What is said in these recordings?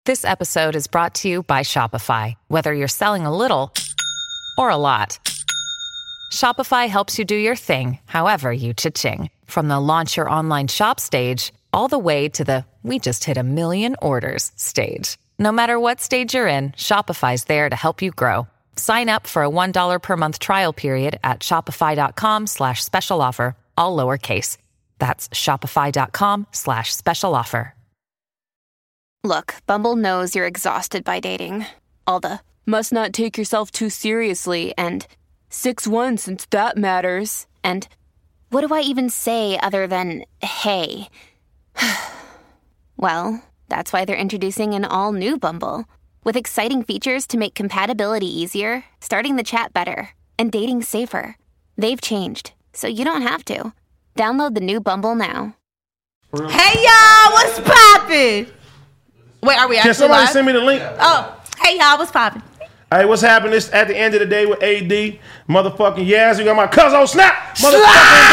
This episode is brought to you by Shopify. Whether you're selling a little or a lot, Shopify helps you do your thing, however you cha-ching. From the launch your online shop stage, all the way to the we just hit 1 million orders stage. No matter what stage you're in, Shopify's there to help you grow. Sign up for a $1 per month trial period at shopify.com/special offer, all lowercase. That's shopify.com/special offer. Look, Bumble knows you're exhausted by dating. All the must not take yourself too seriously and 6'1" since that matters. And what do I even say other than hey? Well, that's why they're introducing an all-new Bumble with exciting features to make compatibility easier, starting the chat better, and dating safer. They've changed, so you don't have to. Download the new Bumble now. Hey, y'all, what's poppin'? Wait, are we actually Can somebody live? send me the link? Oh, hey, y'all, what's poppin'? Hey, what's happening? It's at the end of the day with AD, motherfucking Yaz. We got my cousin Snap, motherfucking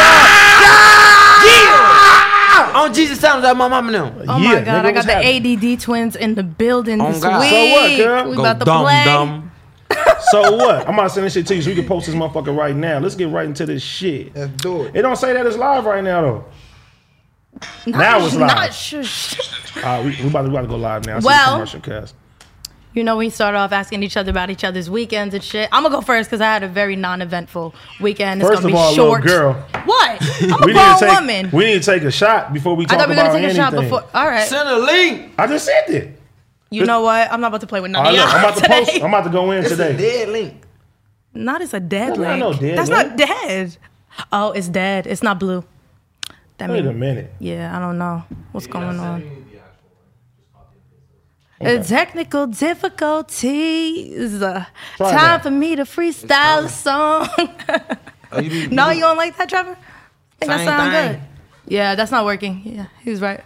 Yeah! On Jesus Sounds out my mama now. Oh my God, I got the ADD twins in the building this week. So what, girl? We about to play. So what? I'm about to send this shit to you so we can post this motherfucker right now. Let's get right into this shit. Let's do it. It don't say that it's live right now though. Now it's live. Not shush. We about to go live now. Well, Commercial cast. You know, we start off asking each other about each other's weekends and shit. I'm gonna go first because I had a very non-eventful weekend. It's First gonna of all, be short. little girl. What? I'm a grown woman. We need to take a shot before we talk I thought we were about gonna take anything. a shot before. All right. Send a link. I just sent it. You know what? I'm not about to play with none of y'all I'm about to today. post. I'm about to go in It's today. a dead link. Not as a dead That's link. not no dead That's link. not dead. Oh, it's dead. It's not blue. That Wait mean- a minute. Yeah, I don't know what's going on. Okay. Technical difficulties. Try Time that. for me to freestyle a song. No, you don't like that, Trevor? I think that Same sounds thing. good. Yeah, that's not working. Yeah, he's right.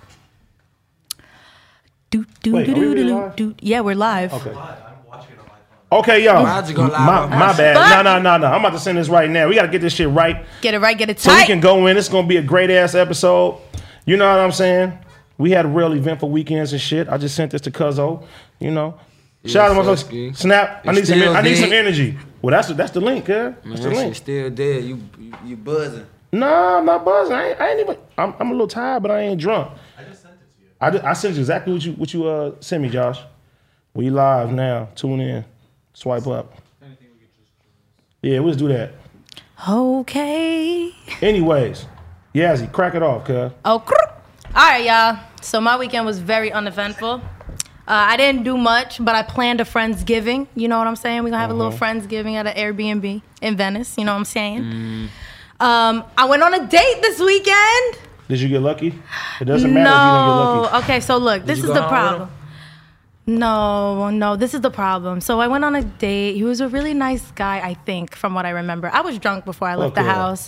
Do do Wait, do are we do really do live? do. Yeah, we're live. Okay. Okay, y'all. Why'd you go live? My bad. Fuck. No. I'm about to send this right now. We got to get this shit right Get it right, get it so we tight. can go in. It's going to be a great ass episode. You know what I'm saying? We had a real eventful weekends and shit. I just sent this to Cuzzo. You know. Shout out to my Ski. Snap. I It's need still some dead. energy. Well, that's the link, huh? Man, That's the that shit link. still dead. You buzzing. No, I'm not buzzing. I ain't even. I'm a little tired, but I ain't drunk. I just sent it to you. I sent you exactly what you sent me, Josh. We live now. Tune in. Swipe up. Yeah, we'll just do that. Okay. Anyways, Yazzie, crack it off, cuz. Oh, all right, y'all. So my weekend was very uneventful. I didn't do much, but I planned a Friendsgiving. You know what I'm saying? We're going to have a little Friendsgiving at an Airbnb in Venice. You know what I'm saying? I went on a date this weekend. Did you get lucky? It doesn't matter if you don't get lucky. Okay, so look, this you is go the out with problem. No, this is the problem. So I went on a date. He was a really nice guy, I think, from what I remember. I was drunk before I left the Okay. house.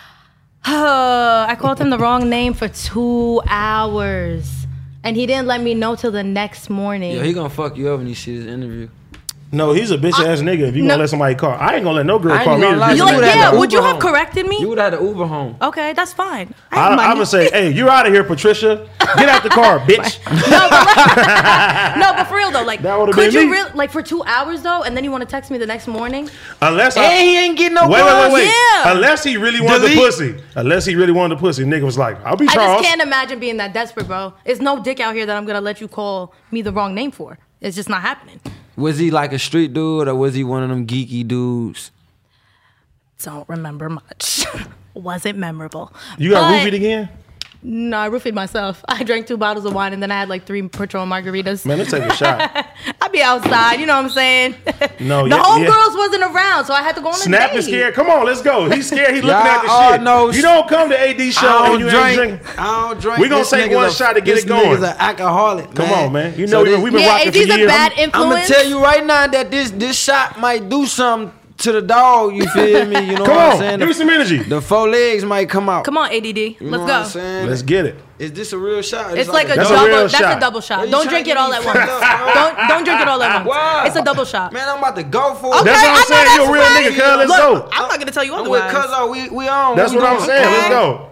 I called him the wrong name for 2 hours. And he didn't let me know till the next morning. Yeah, he gonna fuck you up when you see this interview. No, he's a bitch ass nigga if you No. gonna let somebody call. I ain't gonna let no girl I ain't call me. gonna lie, a bitch You're you like, would've nigga. had yeah, to would you Uber have home. corrected me? You would have had to Uber home. Okay, that's fine. I'm gonna say, hey, you're out of here, Patricia. Get out the car, bitch. No, but for real though, like, That would've could been you me. really, like, for 2 hours though, and then you want to text me the next morning? Unless And he ain't getting no Wait. Yeah. Unless he really wanted the Delete. pussy. Unless he really wanted the pussy. Nigga was like, I'll be I Charles. just can't imagine being that desperate, bro. It's no dick out here that I'm gonna let you call me the wrong name for. It's just not happening. Was he like a street dude or was he one of them geeky dudes? Don't remember much. Wasn't memorable. You got But- roofied again? No, I roofied myself. I drank 2 bottles of wine and then I had like 3 Patron margaritas. Man, let's take a shot. I'd be outside, you know what I'm saying? No, the yeah, homegirls wasn't around, so I had to go on a Snap date. is scared. Come on, let's go. He's scared. He's looking Y'all at the all shit. know- You don't come to AD show and you ain't drinking. I don't drink. We gonna This take nigga's one a- shot to get this it going. Nigga's an alcoholic. Come man. on, man. You So know this- we've been Yeah, rocking for AD's years. a bad I'm influence. gonna tell you right now that this shot might do something to the dog. You feel me? You know Come what I'm on, saying? give me some energy. The 4 legs might come out. Come on, ADD. You know Let's what go. I'm saying? Let's get it. Is this a real shot? It's like a That's a double. real That's shot. a double shot. Well, you Don't trying drink to it get all me at fucked once. up, bro. Don't drink it all at once. Why? It's a double shot. Man, I'm about to go for it. Okay, That's what I I'm know saying. that's You a real right. nigga, cuz. Let's Look, go. I'm not gonna tell you I'm with otherwise. Cuzzo. We on. That's we what I'm doing saying. it. Let's go.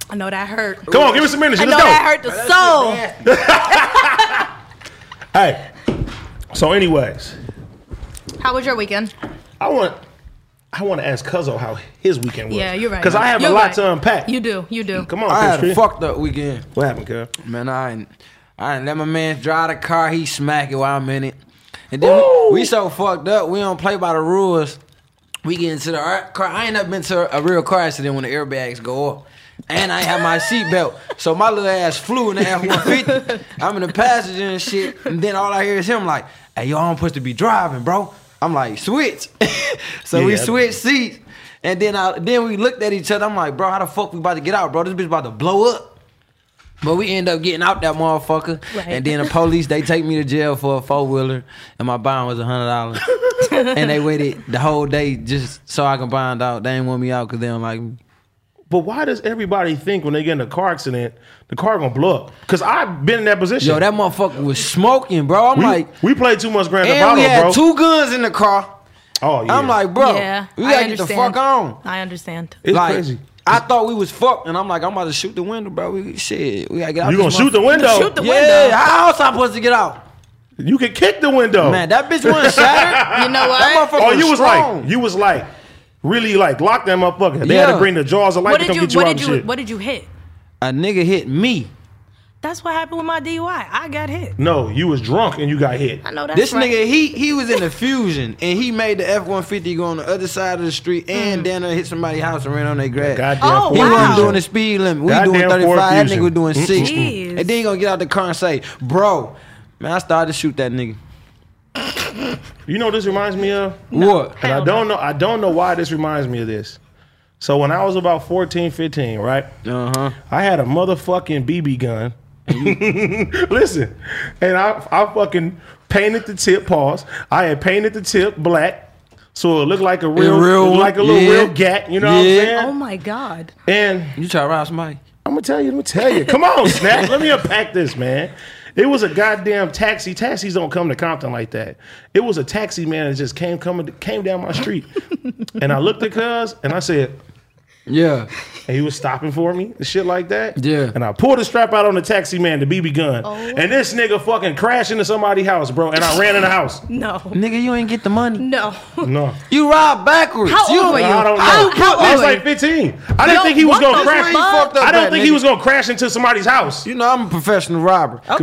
I know that hurt. Come on, give us some energy. I know Let's go. that hurt the soul. Hey, so anyways, How was your weekend? I want to ask Cuzzo how his weekend was. Yeah, you're right. Because I have a lot to unpack. You do. Come on, I had a Chris. fucked up weekend. What happened, cuz? Man, I ain't let my man drive the car. He smack it while I'm in it. And then we so fucked up. We don't play by the rules. We get into the car. I ain't never been to a real car accident when the airbags go up. And I ain't have my seatbelt. So my little ass flew in the F-150. I'm in the passenger and shit. And then all I hear is him like, hey, yo, I'm supposed to be driving, bro. I'm like, switch. So we switched seats. And then we looked at each other. I'm like, bro, how the fuck we about to get out, bro? This bitch about to blow up. But we end up getting out that motherfucker. Right. And then the police, they take me to jail for a 4-wheeler. And my bond was $100. And they waited the whole day just so I can bond out. They ain't want me out because they don't like me. But why does everybody think when they get in a car accident, the car gonna blow up? Because I've been in that position. Yo, that motherfucker was smoking, bro. we played too much Grand Theft and Auto, we had bro. 2 guns in the car. Oh, yeah. I'm like, bro, Yeah, we I gotta get the understand. fuck on. I understand. It's like, crazy. I thought we was fucked, and I'm like, I'm about to shoot the window, bro. We gotta get out. You gonna shoot the window? Shoot the Yeah, window. how else I supposed to get out? You can kick the window. Man, that bitch wasn't shattered. You know what? That motherfucker Oh, you was strong. like, really like lock that motherfucker. They had to Yeah. bring the jaws of light to come get you out and shit. What did you hit? A nigga hit me. That's what happened with my DUI. I got hit. No, you was drunk and you got hit. I know that's This right. nigga, he was in the Fusion, and he made the F-150 go on the other side of the street, and then hit somebody's house and ran on their grass. Goddamn Oh, He wow. wasn't doing the speed limit. We Goddamn doing 35. Ford That Fusion. nigga was doing 60. Jeez. And then he gonna get out the car and say, bro, man, I started to shoot that nigga. You know what this reminds me of? What? And I don't know why this reminds me of this. So when I was about 14, 15, right? Uh-huh. I had a motherfucking BB gun. Listen, and I fucking painted the tip, pause. I had painted the tip black, so it looked like a real one. like a little Yeah. real gat, you know what I'm Yeah. saying? Oh my God. And You try to rob somebody? I'm gonna tell you. Come on, Snap. Let me unpack this, man. It was a goddamn taxi. Taxis don't come to Compton like that. It was a taxi man that just came down my street. And I looked at cuz and I said, Yeah. and he was stopping for me and shit like that. Yeah. And I pulled the strap out on the taxi man, the BB gun. And this nigga fucking crashed into somebody's house, bro. And I ran in the house. No. Nigga, you ain't get the money. No. No. You robbed backwards. How you old were you? I don't know. How I was old? like 15. I didn't No, think he was what gonna the crash. fuck? I don't think he was gonna crash into somebody's house. You know I'm a professional robber. Okay.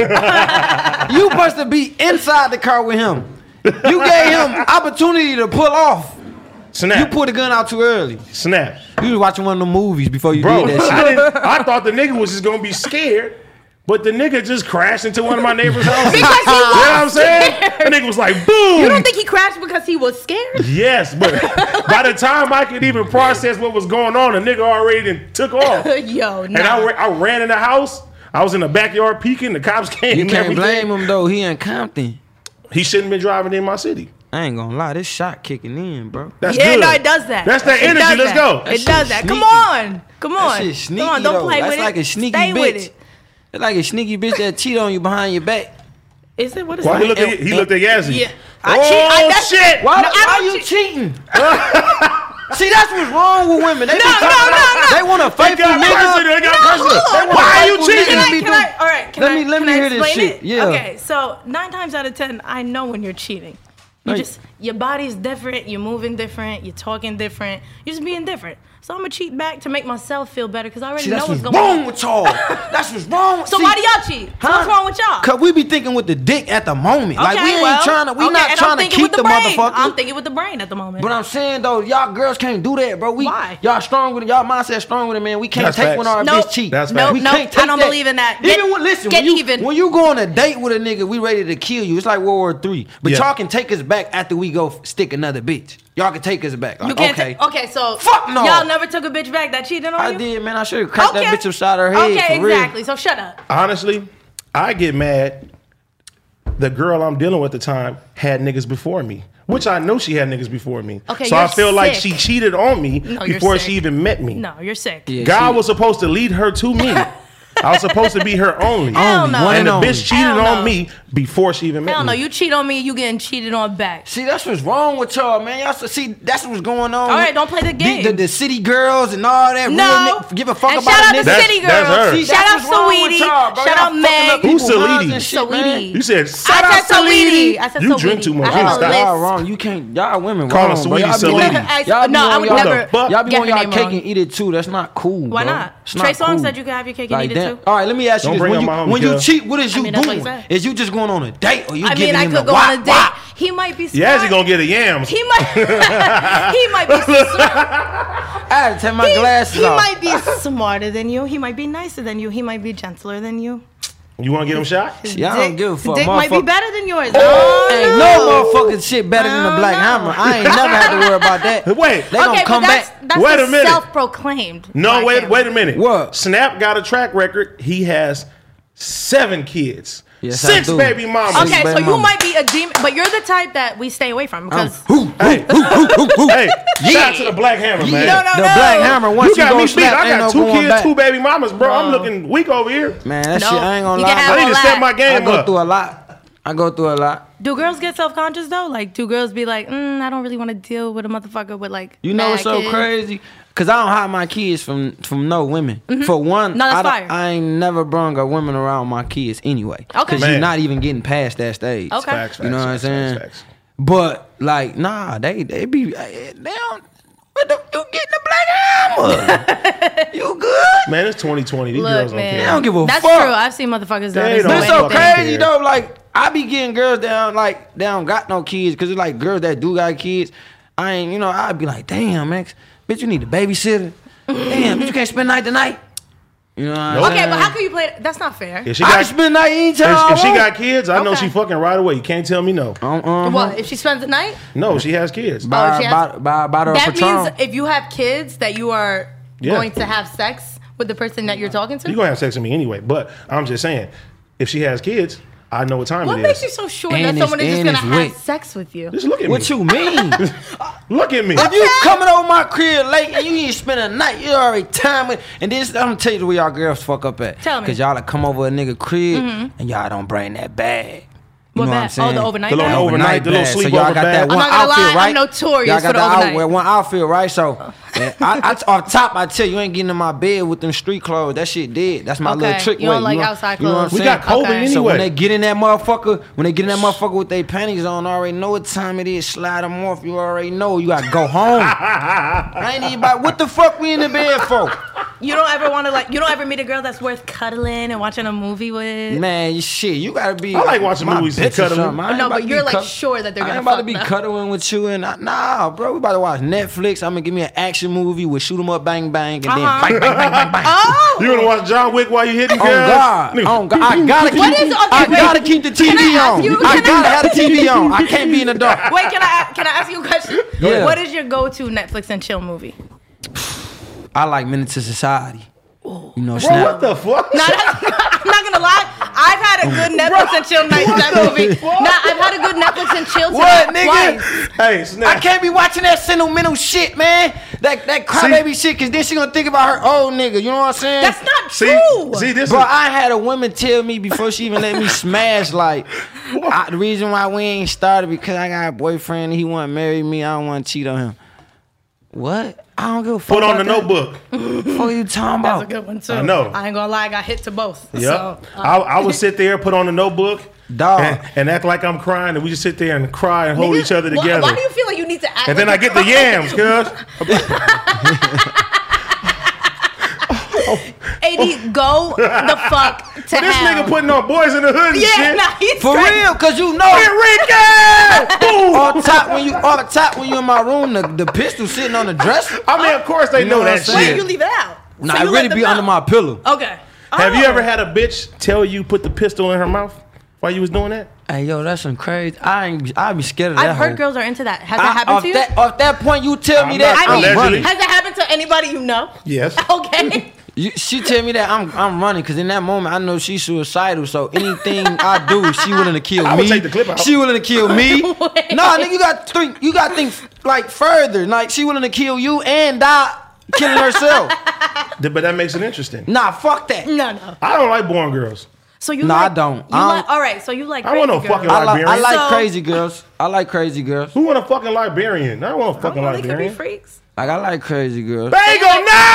Nigga, you supposed to be inside the car with him. You gave him opportunity to pull off. Snap. You pulled the gun out too early. Snap. You was watching one of the movies before you Bro, did that shit. I thought the nigga was just gonna be scared, but the nigga just crashed into one of my neighbor's houses. Because he You know what I'm was saying? scared. The nigga was like, boom. You don't think he crashed because he was scared? Yes, but by the time I could even process what was going on, the nigga already done took off. Yo, And no. I ran in the house. I was in the backyard peeking. The cops came. You and can't everything. blame him though. He in Compton. He shouldn't been driving in my city. I ain't gonna lie, this shot kicking in, bro. That's Yeah, good. no, it does that. That's that It energy. does Let's that. go. That It shit does that. Come sneaky. on. Come That on. shit sneaky Come on, don't though. play That's with like it. a sneaky Stay bitch. with it. It's like a sneaky bitch that cheat on you behind your back. Is it? What is Why that? he looked at Yazzie? Yeah. Oh, that's- shit. Why, No, I why don't you cheat. cheating? See, that's what's wrong with women. They be No, talking no, about- no, no. They want a They faithful got nigga. personal. They got personal. hold on. Why are you Faithful cheating? nigga Can be I, doing- all right, can Let I, me can I hear this explain shit. it? Yeah. Okay, so 9 times out of 10, I know when you're cheating. You Right. just, your body's different, you're moving different, you're talking different, you're just being different. So I'm gonna cheat back to make myself feel better because I already See, know that's what's what's going wrong on. with y'all. That's what's wrong. So See, why do y'all cheat? So what's wrong with y'all? Cause we be thinking with the dick at the moment. Like we ain't trying to. We not and trying I'm to thinking keep with the brain. motherfucker. I'm thinking with the brain at the moment. But I'm saying though, y'all girls can't do that, bro. Why? Y'all strong with it. Y'all mindset strong with it, man. We can't That's take facts. when our Nope. bitch cheat. That's Nope, facts. We nope, can't take I don't believe in that. Even when, listen, Get when you, even. when you go on a date with a nigga, we ready to kill you. It's like World War III. But Yeah. y'all can take us back after we go stick another bitch. Y'all can take us back. Like, you can't okay. okay, so Fuck no. y'all never took a bitch back that cheated on I you? did, man. I should have cracked that bitch upside her head. Okay, for exactly. Real. So shut up. Honestly, I get mad. The girl I'm dealing with at the time had niggas before me, which I know she had niggas before me. Okay, so I you're feel like sick. she cheated on me No, you're before sick. she even met me. No, you're sick. Yeah, God she- was supposed to lead her to me. I was supposed to be her only. Hell no. And the Only. bitch cheated Hell no. on me before she even met Hell me. no, you cheat on me, you getting cheated on back. See, that's what's wrong with y'all, man. Y'all see, that's what's going on. All right, don't play the game. The city girls and all that. No. Real give a fuck And about shout out a to nigga. City That's Girls. her. See, Shout that's out what's wrong with Saweetie. y'all, bro. Shout Y'all out fucking Meg. up people's Who's minds Saweetie? and shit, man. You said, shout I out said Saweetie. Saweetie. I said You Saweetie. drink too much. I You have gotta a stop. list. Y'all wrong. You can't. Y'all women Call wrong. her bro. Saweetie Y'all be Saweetie. on- y'all be No, on I would y'all- never Y'all be get on her y'all name cake wrong. and eat it too. That's not cool. Why bro. not? It's Trey not Songz cool. said you can have your cake and Like eat it that. too. All right, let me ask you Don't this: bring when up you my homie, when you cuz. cheat, what is you I mean, that's what he doing? said. Is you just going on a date, or you I giving mean, I him could the go wop, on a date. wop? He might be smart. Yeah, he gonna get a yams. He might. He might be. I had to take my glasses He off. might be smarter than you. He might be nicer than you. He might be gentler than you. You wanna get him shot? Yeah, I don't give a fuck. Dick might be Motherfucker- better than yours. Ain't no motherfucking shit better than the Oh, Black no. Hammer. I ain't never had to worry about that. Wait. They gonna Okay, come but that's back. that's Wait the a minute. self-proclaimed. No, Black wait Hammer. a minute. What? Snap got a track record. He has 7 kids. Yes, I 6 do. baby mamas. Okay, Baby so you mama. might be a demon, but you're the type that we stay away from because Hey, shout out to the Black Hammer, man. No, no, The no. Black Hammer. Once You got go me beat. snap, I ain't got no 2 going kids, back. 2 baby mamas, bro. I'm looking weak over here. Man, that No, shit, I ain't gonna you can lie. have I need to all step that. my I game go up. through a lot. I go through a lot. Do girls get self-conscious though? Like, do girls be like, I don't really want to deal with a motherfucker with like You know mad what's so kids? crazy? Cause I don't hide my kids from no women. For one, No, that's I, fire. I ain't never brung a woman around my kids anyway. Okay. Cause Man. you're not even getting past that stage. Okay. Facts, You know what I'm facts, saying? facts. But like, nah, they be they don't. What the, you getting the Black Hammer? You good? Man, it's 2020. These Look, girls don't man. They care. don't give a That's fuck. true. I've seen motherfuckers do They this. don't But it's fucking so crazy care. though. Like I be getting girls down, like they don't got no kids, cause it's like girls that do got kids. I ain't, you know, I'd be like, damn, man, bitch, you need a babysitter. Damn, bitch, you can't spend night tonight. You know what I'm Nope. saying? Okay, but how can you play? That's not fair. If she I can got, spend night anytime. if she got kids, I know Okay. she fucking right away. You can't tell me no. What if she spends the night? No, she has kids. Oh, she has- By her That Patron. means if you have kids, that you are Yeah. going to have sex with the person that you're talking to. You're gonna have sex with me anyway. But I'm just saying, if she has kids, I know what time What it makes is. you so sure And that it's- someone is just and gonna it's have wet. sex with you? Just look at What me. you mean? Look at me. If you coming over my crib late and you ain't spend a night, you already time it. And this, I'm gonna tell you where y'all girls fuck up at. Tell me. Cause y'all come over a nigga crib and y'all don't bring that bag. You What know what I'm bag? saying? Oh, the overnight The little bag? overnight, the little bag. So sleepover y'all got bag. that I'm one not gonna outfit, lie, I'm right? notorious Y'all for got the the overnight. one outfit, right? So I off top, I tell you, you ain't getting in my bed with them street clothes. That shit dead. That's my Okay, little trick you don't way. like outside You know what I'm clothes. We saying? got COVID Okay. anyway. So when they get in that motherfucker, with their panties on, I already know what time it is. Slide them off. You already know. You gotta go home. I ain't even about what the fuck we in the bed for. You don't ever want to you don't ever meet a girl that's worth cuddling and watching a movie with. Man, you gotta be. I like watching my movies and bitch or cuddling. something. I ain't No, about but to you're be like sure that they're I gonna ain't about to fuck be now. cuddling with you and nah, bro. We about to watch Netflix. I'm gonna give me an action movie with shoot 'em up, bang bang, and then bang bang bang bang bang. Oh, You gonna watch John Wick while you hitting Oh girls? God! Nigga. Oh God! I gotta keep. What is- okay, I wait. gotta keep the Can I TV ask on. you- I can I- gotta have the TV on. I can't be in the dark. wait, can I ask you a question? Yeah. What is your go-to Netflix and chill movie? I like Menace to Society. You know, Bro, Snap. what the fuck? No, I'm not gonna lie. I've had a good Netflix and chill night with that movie. Nah, I've had a good Netflix and chill What, tonight nigga? twice. Hey, I Snap. can't be watching that sentimental shit, man. That crybaby shit, cause then she gonna think about her old nigga. You know what I'm saying? That's not See, true. this Bro, is. I had a woman tell me before she even let me smash, like, the reason why we ain't started because I got a boyfriend and he want to marry me. I don't want to cheat on him. What? I don't give a fuck. Put on the about that. notebook. What are you talking That's a about? good one too. I know. I ain't gonna lie. I got hit to both. Yep. So, I would sit there, put on the notebook, Dog. and act like I'm crying, and we just sit there and cry and hold nigga, each other why- together. Why do you feel like you need to act? And then I like get you're the crying? yams, cuz. AD, go the fuck to This hell. nigga putting on Boys in the Hood and yeah, shit. nah, he's For crazy. real, cause you know Enrique! Boom! off top when you in my room, the pistol sitting on the dresser. I mean, of course they You know know what that I'm Wait, saying? shit. you leave it out. Nah, So it you really let them be under know. my pillow. Okay. Have you Oh. ever had a bitch tell you put the pistol in her mouth while you was doing that? Hey yo, that's some crazy. I be scared of that. I've heard hoe. girls are into that. Has that happened off to you? Off that point, you tell me I'm that not- I I'm mean, running. has that happened to anybody you know? Yes. Okay. She tell me that I'm running because in that moment I know she's suicidal. So anything I do, she willing to kill I me. would take the clip out. She willing to kill me. Nah, nigga, you got to think like further. Like she willing to kill you and die killing herself. But that makes it interesting. Nah, fuck that. No. I don't like boring girls. So you No, like, I don't. You I don't- like, all right, so you like I want no crazy girls. fucking I Liberian. like So- crazy girls. I like crazy girls. Who want a fucking Liberian? I don't want a fucking Well, they could be Liberian. freaks. Like I like crazy girls. Bagel,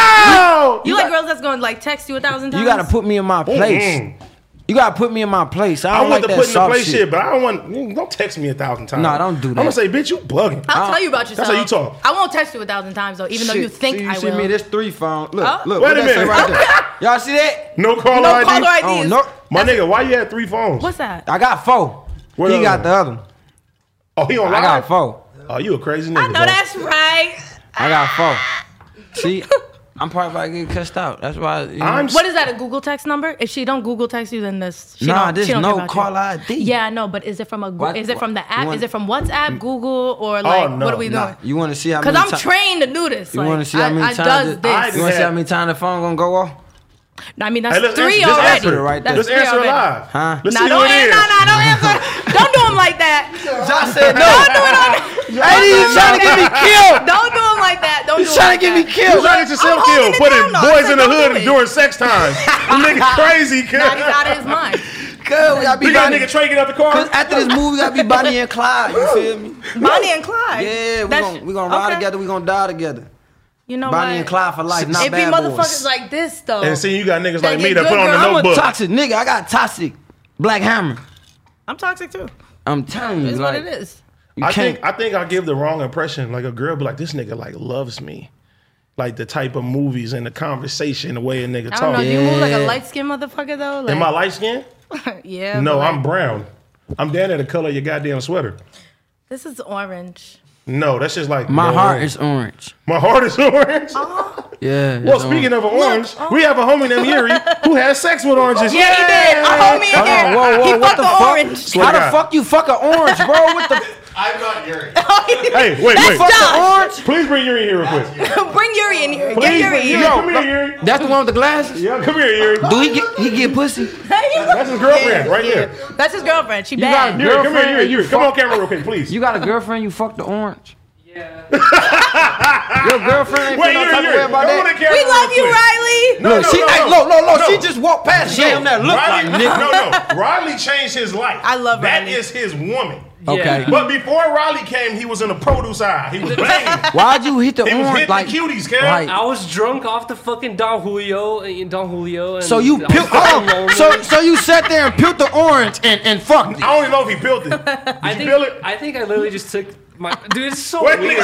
no! You like girls that's going to like text you 1,000 times? You gotta put me in my place. You gotta put me in my place. I I don't want like to that put in the soft place shit. shit, but I don't want. Don't text me 1,000 times. Nah, don't do that. I'm gonna say, bitch, you bugging. I'll tell you about yourself. That's how you talk. I won't text you 1,000 times though, even though you Shit. think see, I see will. me, this 3 phone. Look, Oh. look. Wait What a that say minute. right there? Y'all see that? No caller No ID. caller ID. Oh no, My nigga, why you had 3 phones? What's that? I got 4. What He other got one? the other one. Oh, he on I live? got 4. Oh, you a crazy nigga. I know bro. that's right. I got 4. See, I'm probably about to get cussed out. That's why. You know. I'm What is that? A Google text number? If she don't Google text you, then this. She Nah, don't, this she don't care no about call you. ID. Yeah, I know, but is it from a? What- Is it from the you app? want- Is it from WhatsApp, Google, or like no, what are we Nah, doing? you want to see how Because many I'm times? trained to do this. You like, want to see how many I times? does it- this. You want to see how many times the phone gonna go off? I mean, that's Hey, let's 3 answer, just already. answer it right That's there. Let's 3 answer it already. live. Huh? Let's Nah, see don't who it is. don't answer. Don't do him like that. Josh said no. Don't do it on. Hey, he's trying to get me killed. Don't do him like that. Don't He's do him trying like to get me that. You killed. trying to get yourself I'm holding killed, it putting down, though. boys I in the said don't hood do it. during sex time. Nigga crazy, cuz. Nah, he's out of his mind. Cuz we gotta be We got a Bonnie. nigga Trey get out the car. Cause after this movie, we gotta be Bonnie and Clyde. You feel me? Bonnie and Clyde. Yeah, That's- we gonna ride okay. together. We gonna die together. You know Bonnie what? and Clyde for life, not It be bad motherfuckers boys. like this though. And see, you got niggas They like me get that put good on the girls. I'm a notebook. toxic nigga. I got toxic Black Hammer. I'm toxic too. I'm telling you, It's like, what it is. you I can't. think I give the wrong impression. Like a girl be like, this nigga like loves me. Like the type of movies and the conversation, the way a nigga I don't know. talk. Do you move like a Yeah. light skinned motherfucker though? Like, Am I light skinned? yeah. No, but, like, I'm brown. I'm down to the color of your goddamn sweater. This is orange. No, that's just like My no, heart is orange. My heart is orange. Yeah. Well, it's speaking orange. of orange, we have a homie named Yuri who has sex with oranges. Yeah, he did. A homie in Hold on, here. whoa, He what fucked the the fuck? orange. Swear How to the God. fuck you fuck an orange, bro? What the? I'm not Yuri. Hey, wait, That's wait. Fuck Josh. the orange? Please bring Yuri here real quick. Bring Yuri in here. Please Get Yuri bring in Yuri. here. Come here, Yuri. That's the one with the glasses. Yeah, come here, Yuri. Do he get pussy? That's his girlfriend right there. That's his girlfriend. She got bad. a Yuri, come here, Girlfriend, Yuri. you Yuri. Come on camera real quick, please. You got a girlfriend? You fucked the orange. Yeah. Your girlfriend ain't Wait, feel no Yuri, type of Yuri. way about Come on the that. camera We love real you, quick. Riley. Look, she like, look. She just walked past. She ain't that look Riley, like nigga. No. Riley changed his life. I love That Riley. is his woman. Okay. But before Riley came, he was in the produce aisle. He was banging. Why'd you hit the He was orange hitting like? the cuties, kid. Like, I was drunk off the fucking Don Julio. And so you I was peeled. fucking lonely. So you sat there and peeled the orange and fucked it. I don't even know if he built it. I Did you think feel it? I think I literally just took my dude. It's so Wait, weird. nigga.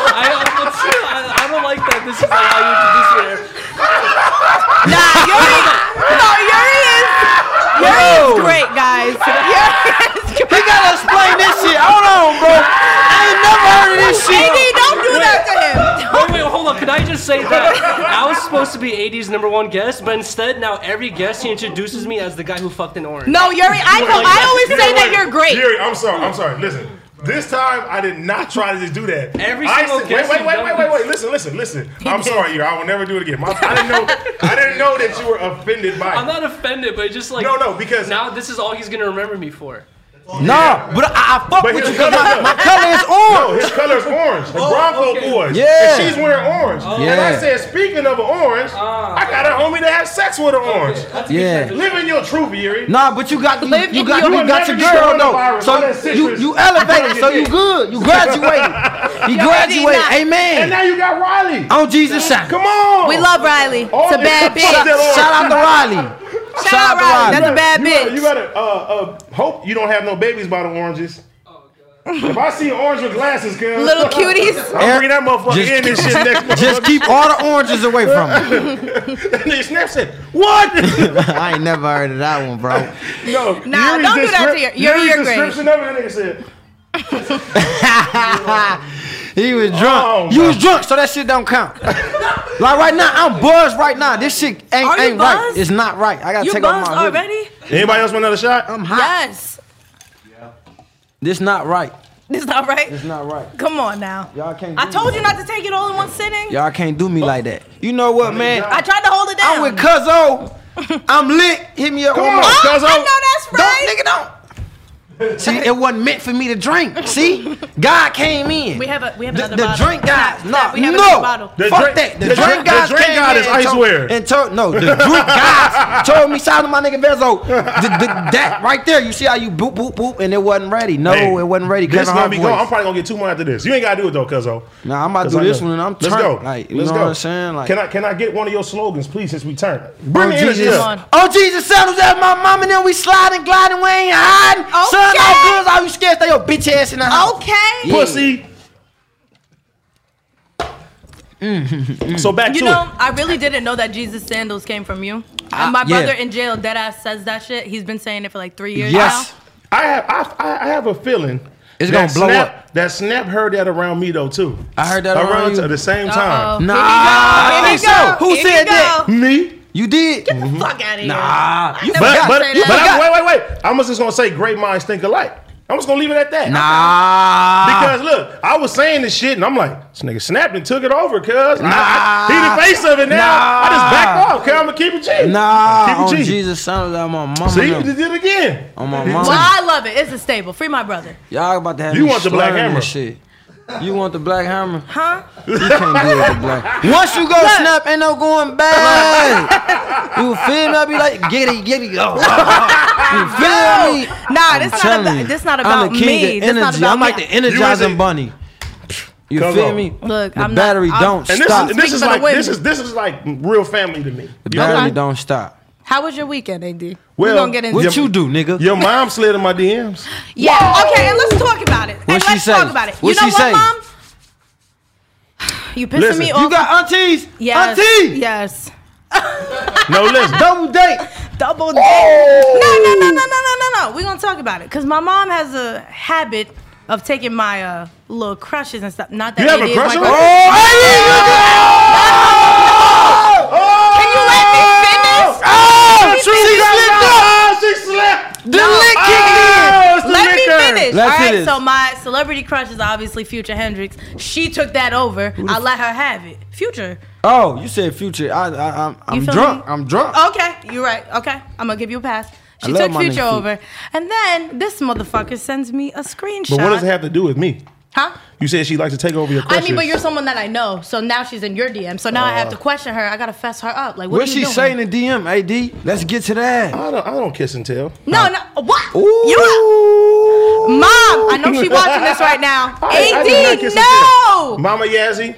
I don't like that. This is like how you introduce me. Nah, Yuri. No, Yuri is great, guys. He gotta explain this shit. Hold on, bro. I ain't never heard of this shit. AD, don't do that to him. Wait, hold on. Could I just say that I was supposed to be AD's #1 guest, but instead now every guest he introduces me as the guy who fucked an orange. No, Yuri, I always say that you're great. Yuri, I'm sorry. Listen. This time, I did not try to just do that. Every I single said- guest Wait. you've done- Listen. I'm sorry, Yuri. I will never do it again. I didn't know that you were offended by it. I'm not offended, but just like No, because now this is all he's gonna remember me for. No, but I fuck But with his you because color- my color is no, orange. his color's orange. The Bronco okay. boys. Yeah. And she's wearing orange. And I Yeah. said, speaking of an orange, I got a homie that has sex with an orange. Yeah. Live in your truth, Yuri. Nah, but you got Live you in got your- your never get girl though. coronavirus. All that So citrus. you elevated, so you good. You graduated. You graduated. not. And Amen. now you got Riley. On Jesus' side. Come on. We love Riley. All It's a this- bad Fuck that bitch. orange. Shout out to Riley. Shout out Riley. That's a bad You bitch. gotta hope you don't have no babies by the oranges. If I see an orange with glasses, cuz Little cuties. I'll bring that motherfucker in this shit next Just keep all the oranges away from me. That nigga Snap said, what? I ain't never heard of that one, bro. No. Nah, Yuri's don't do that to descrip- Yuri. You're Yuri's great. description of it, that nigga said, He was drunk. Oh, You was drunk, so that shit don't count. Like right now, I'm buzzed right now. This shit Are you ain't right. buzzed? It's not right. I gotta You take off buzzed my hoodie. already? anybody else want another shot? I'm hot. Yes. This not right. This not right? It's not right. Come on now. Y'all can't. I do told me. you not to take it all in one sitting. Y'all can't do me like that. You know what, man? I tried to hold it down. I'm with Cuzzo. I'm lit. Hit me up Come one on, more. Oh, Cuzzo. I know that's right. Don't, nigga, don't. See, it wasn't meant for me to drink. See, God came in. We have another the bottle. drink guys. Snap, we have another bottle. Fuck that. The drink guys the drink came god in is and told- iceware. and told no, the drink guys told me, shout out to my nigga Vezo. That right there, you see how you boop boop boop, and it wasn't ready. No, Hey, it wasn't ready. This Kevin gonna Hart be voice. going. I'm probably gonna get 2 more after this. You ain't gotta do it though, cuzzo. Nah, I'm about to do this one, and I'm Let's turn. go. Like, you Let's know go. what I'm saying? Like, Can I get one of your slogans, please, since we turn? Bring oh the energy Jesus, up. oh Jesus, sandals at my mama, and then we sliding, gliding, we ain't hiding. Son, all good, all you scared, stay your bitch ass in the house. Okay. Yeah. Pussy. So back You to know, it. I really didn't know that Jesus sandals came from you. And my yeah. brother in jail, deadass, says that shit. He's been saying it for like 3 years Yes. now. I have a feeling It's that gonna blow Snap, up. That Snap heard that around me though too. I heard that around you. at the same time. Nah, Here I we think go. so. Who Here we said that? go. Me. You did? Get the fuck out of here. Nah, you never forgot. got- say that. Wait. I'm just gonna say great minds think alike. I'm just gonna leave it at that. Nah. Because look, I was saying this shit and I'm like, this nigga snapped and took it over, cuz. Nah. He the face of it now. Nah. I just backed off, cuz I'm gonna keep it G. Nah, Keep on it G. Jesus, son of my mama. See, you them. just did it again. On my mama. Well, I love it. It's a staple. Free my brother. Y'all about to have You me want the black slurring hammer. this shit. You want the black hammer? Huh? You can't do it with the black. Once you go snap, ain't no going back. You feel me? I be like, get it. Oh. You feel me? Nah, this not telling about, you. this not I'm about the king me. of This not energy. about I'm like me. the Energizing You bunny. You Come feel on. me? Look, the I'm battery not, don't And stop. this Speaking is for the like women. this is like real family to me. The You know? battery don't stop. How was your weekend, AD? Well, We're gonna get into What it. you do, nigga? Your mom slid in my DMs. Yeah, okay, and let's talk about it. What And she let's say? talk about it. What You know she what, say? Mom? You pissing Listen, me you off. You got aunties? Yes. Auntie? Yes. No, listen. Double date. Double date. No. We're gonna talk about it. Cause my mom has a habit of taking my little crushes and stuff. Not that You have AD a is crush my on her? Can you let me finish? She slept. The lick kicked in. Let me finish. Let's All hear right, this. so my celebrity crush is obviously Future Hendrix. She took that over. I let her have it. Future. Oh, you said Future. I'm You feel drunk. me? I'm drunk. Okay, you're right. Okay, I'm gonna give you a pass. She I love took my Future nigga over, and then this motherfucker sends me a screenshot. But what does it have to do with me? Huh? You said she likes to take over your I crushes. mean, but you're someone that I know, so now she's in your DM. So now I have to question her. I gotta fess her up. Like, what What are she you doing? saying in DM, AD? Let's get to that. I don't kiss and tell. No, what? Ooh. You, Mom, I know she watching this right now. I did not kiss AD, and tell. no. Mama Yazzie.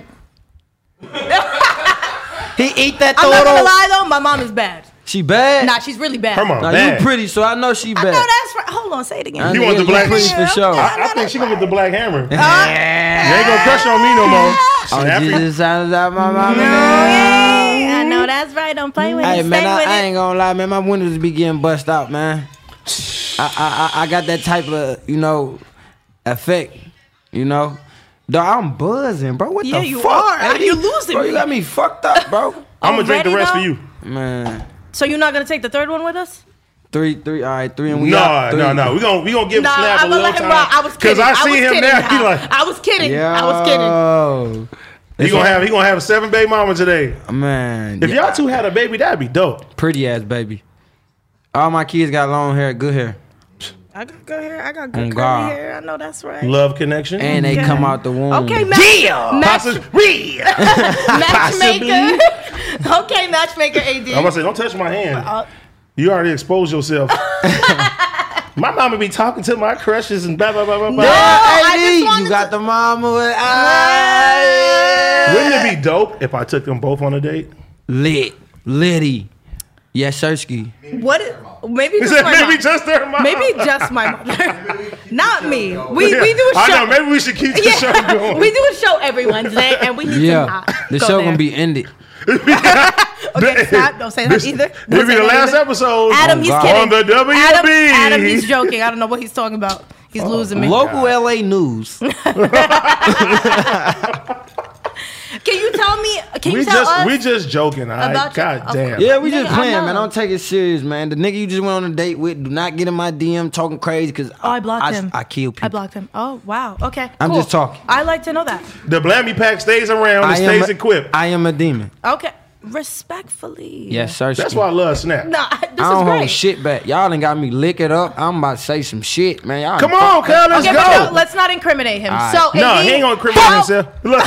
He eat that I'm not gonna throat. lie though, my mom is bad. She bad? Nah, she's really bad. Come on. Nah, bad. you pretty, so I know she I bad. know that's right. Hold on, say it again. You want the black- pretty for sure. I think she gonna get the black hammer. You ain't gonna crush on me no more. Oh, Snappy. Jesus, sounds out my mama. Hey, I know that's right. Don't play with Hey it. man, Stay with I it. ain't gonna lie, man. My windows be getting bust out, man. I got that type of, effect, Dog, I'm buzzing, bro. What Yeah, the you fuck? are. Eddie? You losing bro, me. you got me fucked up, bro. I'm gonna drink the Already, rest for though? you. Man, So you're not gonna take the third one with us? three, all right, three, and we out. Three. No. We gonna give Nah, Snap a I'm gonna little let him time. rock. I was kidding. Cause I see him now. He like I was kidding. Yo. I was kidding. he gonna have a 7 baby mama today. Man, If y'all two had a baby, that'd be dope. pretty ass baby. All my kids got long hair, good hair, I got good hair. I got On good curly God. hair. I know that's right. Love connection. and they Yeah. come out the womb. Okay, Possibly. matchmaker. Okay, matchmaker AD. I'm gonna say, don't touch my hand. You already exposed yourself. My mama be talking to my crushes and blah blah blah blah blah. I AD, just wanted you got the mama with eyes. Wouldn't it be dope if I took them both on a date? Liddy. Yes, Sirski. What? Maybe He just said my maybe mom. just their mom. Maybe just my mother. Not me. We do a show. I know. Maybe we should keep the show going. We do a show every Wednesday, and we need to Yeah, not the go show there. gonna be ended. Okay, stop. Don't say that either. Don't Maybe say the that last either. episode. Adam, he's God. kidding. On the WB. Adam, he's joking. I don't know what he's talking about. He's losing me. Local LA news. Can you tell me? Can We you tell us? we just joking. All right? about your- God damn. Yeah, we just Nigga, I playing, know. man. Don't take it serious, man. The nigga you just went on a date with, do not get in my DM talking crazy because I blocked him. I kill people. I blocked him. Oh wow. Okay. I'm cool. just talking. I like to know that. The Blammy pack stays around and I am stays equipped. I am a demon. Okay. Respectfully. Yes, sir. That's why I love Snap. Nah, this I is don't great. hold shit back. Y'all done got me lick it up. I'm about to say some shit, man. Y'all Come on, cuz, let's Okay, go. but no, let's not incriminate him. right. So, No, and he ain't gonna incriminate himself. Look.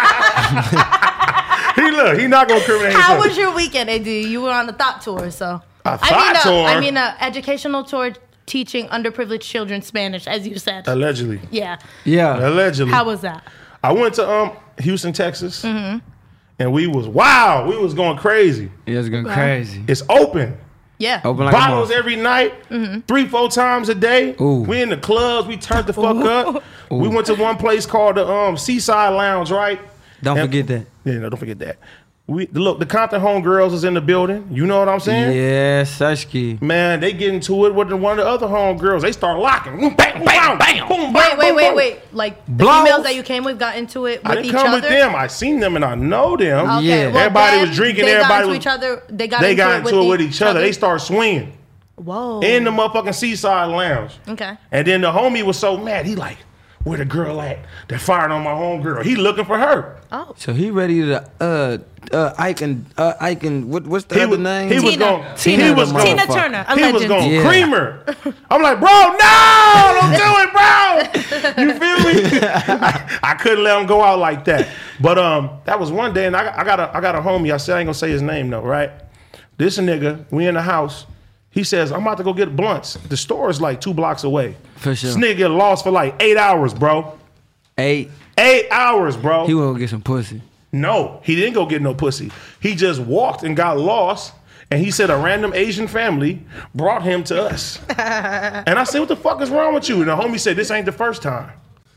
He not gonna incriminate How himself. was your weekend, AD? You were on the thought tour, so. A thought tour? I mean, an educational tour teaching underprivileged children Spanish, as you said. Allegedly. Yeah. Yeah. Allegedly. How was that? I went to Houston, Texas, and we was going crazy. It's going crazy. It's open. Yeah. Open like Bottles a every night, 3-4 times a day. Ooh. We in the clubs, we turned the fuck up. We went to one place called the Seaside Lounge, right? Don't And- forget that. Yeah, no, don't forget that. Look, the Compton homegirls is in the building. You know what I'm saying? Yeah, Sashki. Man, they get into it with one of the other homegirls. They start locking. Boom, bang, bang, bang. Boom, bang, boom, boom. Wait. Like, the Blows. females that you came with got into it I with didn't each come other? with them. I seen them and I know them. Okay, Yeah. well, Everybody then was drinking, They everybody got into was- each other. They got They into got into it with each other. They start swinging Whoa. in the motherfucking Seaside Lounge. Okay. And then the homie was so mad. He like, where the girl at that fired on my homegirl? He looking for her. Oh. So he ready to Icon, what's the other name? He was Tina. going. Tina He was the going. Tina motherfucker. Turner, a He was legend. going Yeah. creamer. I'm like, bro, no, don't do it, bro. You feel me? I couldn't let him go out like that. But that was one day, and I got a homie. I said I ain't gonna say his name though, right? This nigga, we in the house. He says, I'm about to go get blunts. The store is like 2 blocks away. For sure. This nigga get lost for like 8 hours, bro. 8. 8 hours, bro. He won't get some pussy. No, he didn't go get no pussy. He just walked and got lost. And he said a random Asian family brought him to us. And I said, what the fuck is wrong with you? And the homie said, this ain't the first time.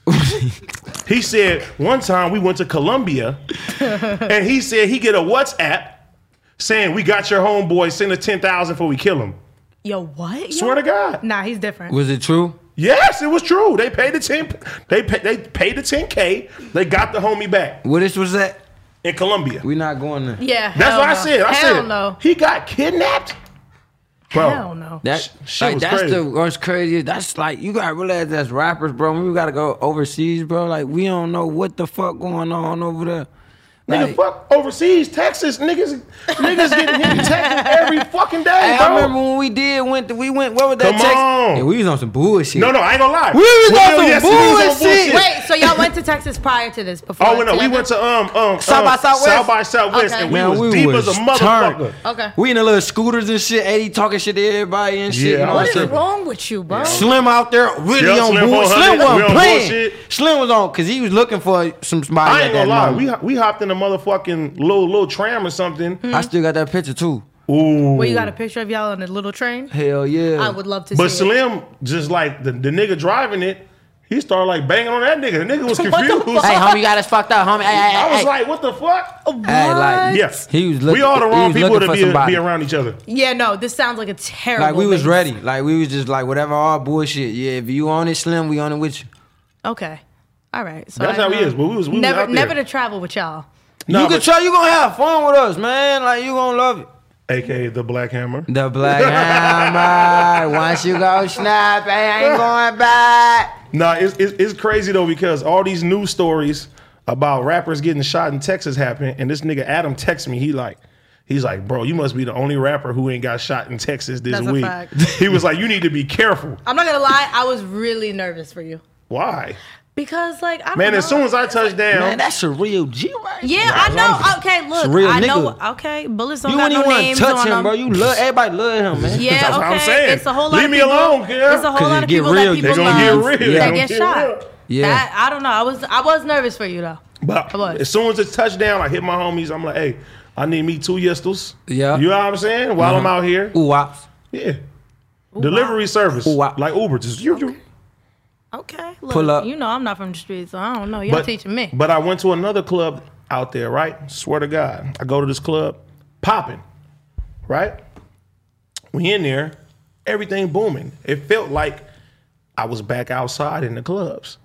He said, one time we went to Colombia and he said he get a WhatsApp saying, we got your homeboy, send us 10,000 before we kill him. Yo, what? Swear to God. Nah, he's different. Was it true? Yes, it was true. They paid the 10. They paid the 10K. They got the homie back What this was that? in Colombia. We not going there. Yeah. That's hell what I no. said. I Hell said no. he got kidnapped. Bro, Hell no. That shit like was that's crazy. the what's crazy. That's like you gotta realize that's rappers, bro. When we gotta go overseas, bro. Like we don't know what the fuck going on over there. Nigga, Like, fuck overseas, Texas. Niggas getting hit in Texas every fucking day, hey, bro. I remember when we went. What was that? Come Texas? on. Yeah, we was on some bullshit. No, I ain't gonna lie. We was on some yes, we was on bullshit. Wait, so y'all went to Texas prior to this? Before? Oh, no, we together? went to South by Southwest? South by Southwest, Okay. and we Man, was we deep was as a motherfucker. turned. Okay. We in the little scooters and shit. 80 talking shit to everybody and shit. Yeah, you know I What was is saying? wrong with you, bro? Slim out there really Yeah, on Slim bullshit. 400, Slim we wasn't on playing. bullshit. Slim was on because he was looking for somebody I at ain't that gonna lie. moment. We hopped in a motherfucking little tram or something. I still got that picture too. Ooh. Well, you got a picture of y'all on a little train? Hell yeah. I would love to But see it. Slim, just like the nigga driving it, he started like banging on that nigga. The nigga was What the confused. fuck? Hey, homie, you got us fucked up, homie. Hey, hey, I was hey. like, what the fuck? Hey, like, Yes. He was looking- we all the he wrong was people looking to for somebody. be around each other. Yeah, no, this sounds like a terrible like we was mix. ready. Like we was just like whatever all bullshit. Yeah, if you on it, Slim, we on it with you. Okay. All right. So That's I how he know. is. But we was never, out there. never to travel with y'all. Nah, you can but- try. You gonna have fun with us, man. Like you gonna love it. AKA the Black Hammer. The Black Hammer. Once you go snap, I ain't going back. Nah, it's crazy though because all these news stories about rappers getting shot in Texas happen, and this nigga Adam texts me. He's like, bro, you must be the only rapper who ain't got shot in Texas this That's a week. fact. He was like, you need to be careful. I'm not gonna lie, I was really nervous for you Why? because, like, I don't Man, know. as soon as I touch down, Man, that's a real G right Yeah, I know. Okay, look, real I know. nigga. Okay, bullets don't You got wouldn't no even want names to touch on him, them. bro. You love everybody love him, man. Yeah, That's okay. what I'm saying. It's a whole lot Leave of me people, alone, kid. It's a whole 'Cause lot it of get people real. that They people gonna get love real. that They gonna get get shot. real. Yeah. That, I don't know. I was nervous for you though. but I was. as soon as it's touchdown, I hit my homies. I'm like, hey, I need me 2 yestles. Yeah. You know what I'm saying? While I'm out here. Ooh, wops. Yeah. Delivery service. Ooh, wow. Like Uber. Just you. Okay, look, Pull up. You know I'm not from the streets, so I don't know. Y'all teaching me. But I went to another club out there, right? Swear to God. I go to this club, popping, right? We in there, everything booming. It felt like I was back outside in the clubs.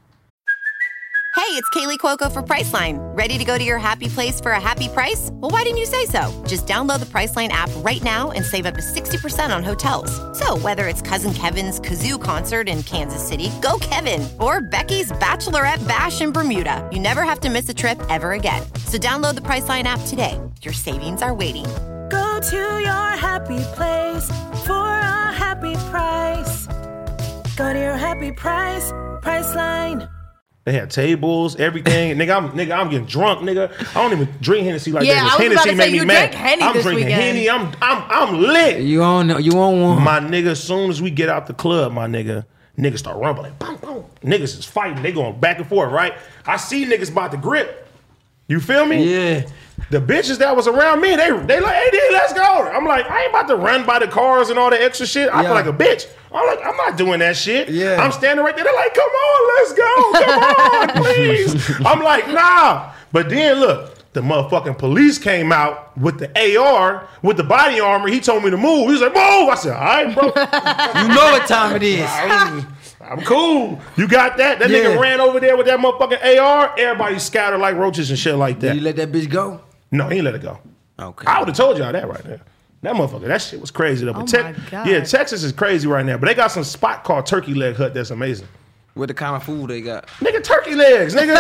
Hey, it's Kaylee Cuoco for Priceline. Ready to go to your happy place for a happy price? Well, why didn't you say so? Just download the Priceline app right now and save up to 60% on hotels. So whether it's Cousin Kevin's Kazoo Concert in Kansas City, go Kevin, or Becky's Bachelorette Bash in Bermuda, you never have to miss a trip ever again. So download the Priceline app today. your savings are waiting. Go to your happy place for a happy price. Go to your happy price, Priceline. They had tables, everything. nigga, I'm getting drunk, nigga. I don't even drink Hennessy like that. I was about Hennessy to made say, me you mad. drank Henny I'm this drinking weekend. Henny. I'm lit. You on one. My nigga, as soon as we get out the club, my niggas start rumbling. Boom, boom. Niggas is fighting. They going back and forth, right? I see niggas about to grip. You feel me? Yeah. The bitches that was around me, they like, hey, dude, let's go. I'm like, I ain't about to run by the cars and all the extra shit. I feel like a bitch. I'm like, I'm not doing that shit. Yeah. I'm standing right there. They're like, come on, let's go. Come on, please. I'm like, nah. But then look, the motherfucking police came out with the AR, with the body armor. He told me to move. He was like, move. I said, all right, bro. You know what time it is. I'm cool. You got that? That nigga ran over there with that motherfucking AR. Everybody scattered like roaches and shit like that. Did you let that bitch go? No, he ain't let it go. Okay. I would have told y'all that right there. That motherfucker, that shit was crazy though. But my God. Yeah, Texas is crazy right now. But they got some spot called Turkey Leg Hut that's amazing. What the kind of food they got? Nigga, turkey legs, nigga.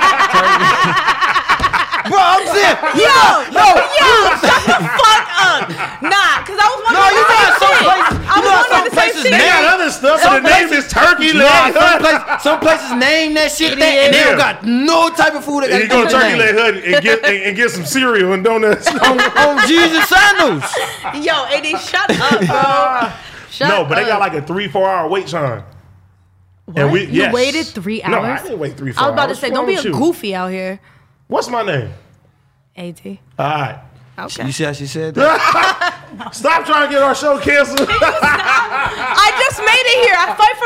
Bro, I'm saying. Yo, shut the fuck up. Nah, because I was wondering. No, you got some places. You know some places They got other stuff, so the name is Turkey Leg Hut. Some places name that shit that, and they don't got no type of food. You go to Turkey Leg Hut and get some cereal and donuts. on Jesus sandals. Yo, AD, shut up, bro. No, but they got like a 3-4 hour wait time. What? You waited 3 hours? No, I didn't wait 3-4 hours. I was about to say, don't be a you? goofy out here. What's my name? AT. All right. Okay. You see how she said that? Stop trying to get our show canceled. I just made it here. I fight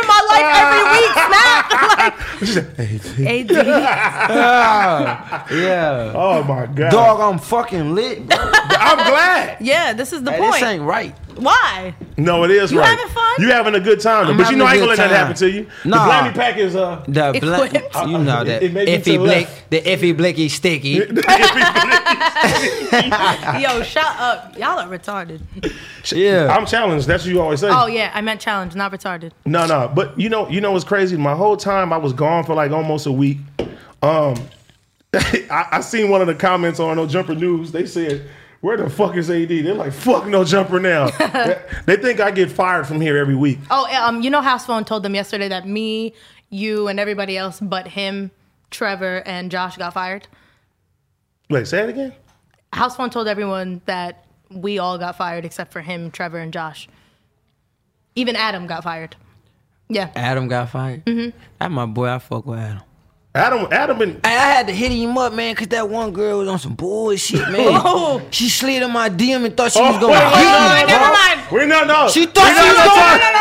for my life every week. Snap. Like, AD. Yeah. Oh my God. Dog, I'm fucking lit, bro. I'm glad. Yeah, this is the Hey, point. this ain't right. Why? No, it is You right. having fun? You having a good time, though. I'm But you know I having ain't a gonna let good that happen time. to you. Nah. The Blammy pack is The black, Equipped. you know that. It made me Effie to Blick, laugh. the Effie Blicky sticky. Yo, shut up. Y'all are retarded. Yeah. I'm challenged. That's what you always say. Oh, yeah, I meant challenge, not retarded. No. But you know what's crazy? My whole time I was gone for like almost a week. I seen one of the comments on No Jumper News. They said, "Where the fuck is AD?" They're like, "Fuck No Jumper now." They think I get fired from here every week. Oh, you know, House Phone told them yesterday that me, you, and everybody else but him, Trevor, and Josh got fired. Wait, say it again. House Phone told everyone that we all got fired except for him, Trevor, and Josh. Even Adam got fired. Yeah. Adam got fired. Mm-hmm. That's my boy. I fuck with Adam. Adam been. I had to hit him up, man, because that one girl was on some bullshit, man. Oh. She slid in my DM and thought she was Oh, going to wait, hit me, Wait, bro. never mind. We no. She thought she was going to...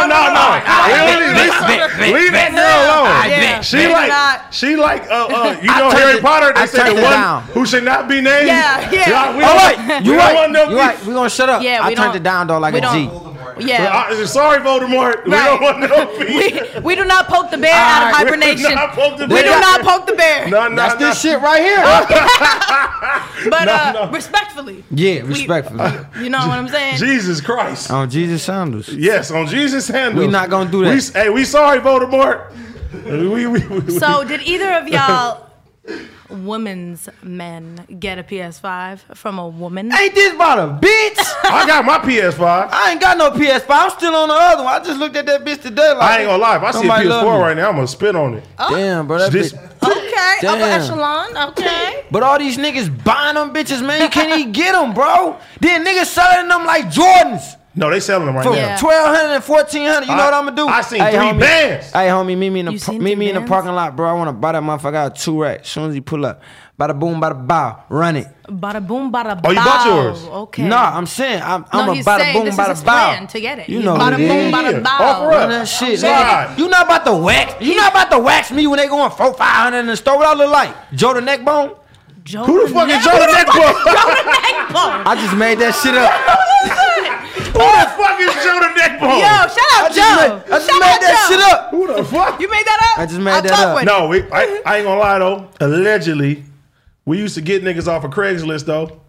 Leave that girl alone. Yeah. She like you know Harry Potter. They say the one who should not be named. Yeah. All right, you right. We're going to shut up. Yeah, I we turned don't- it down, though, like we a G. don't- Yeah. Sorry, Voldemort. We don't want no beef. We do not poke the bear out of hibernation. not poke the We do bear. not poke the bear. No. That's this shit right here. But No. Respectfully. Yeah, respectfully. You know what I'm saying? Jesus Christ. On Jesus sandals. Yes, on Jesus' handles. We not gonna do that. We sorry, Voldemort. So did either of y'all women's men get a PS5 from a woman? Ain't this about a bitch? I got my PS5. I ain't got no PS5. I'm still on the other one. I just looked at that bitch today. Like, I ain't gonna lie. If I see a somebody love PS4 me. right now, I'm gonna spit on it. Damn, bro. That This- bitch. Okay, upper Damn. echelon. Okay. But all these niggas buying them bitches, man. You can't even get them, bro. Then niggas selling them like Jordans. No, they selling them right For now. Yeah. 1,200 and 1,400. You know what I'm gonna do? I seen Hey, 3 homie. bands. Hey, homie, meet me in You the seen meet 3 me in the bands? parking lot, bro. I wanna buy that motherfucker. I got 2 racks. As soon as he pull up, bada boom, bada bow, run it. Bada boom, bada bow. Oh, you bought yours? Okay. Nah, I'm saying I'm No, a he's bada saying boom, this is bada his bow. plan to get it. You He's know bada what it boom, is. bada Yeah. bow. Offer Run up. that shit, Slide. nigga. You not about to wax. You not about to wax me when they going 400-500 in the store. What I look like? Joe the Neckbone? Who the fuck is Joe the Neckbone? I just made that shit up. Who the fuck is Joe the Neckbone? Yo, shout out Joe. I just made that shit up. Who the fuck? You made that up? I just made I'll that talk up. with No, I ain't gonna lie though. Allegedly, we used to get niggas off of Craigslist though.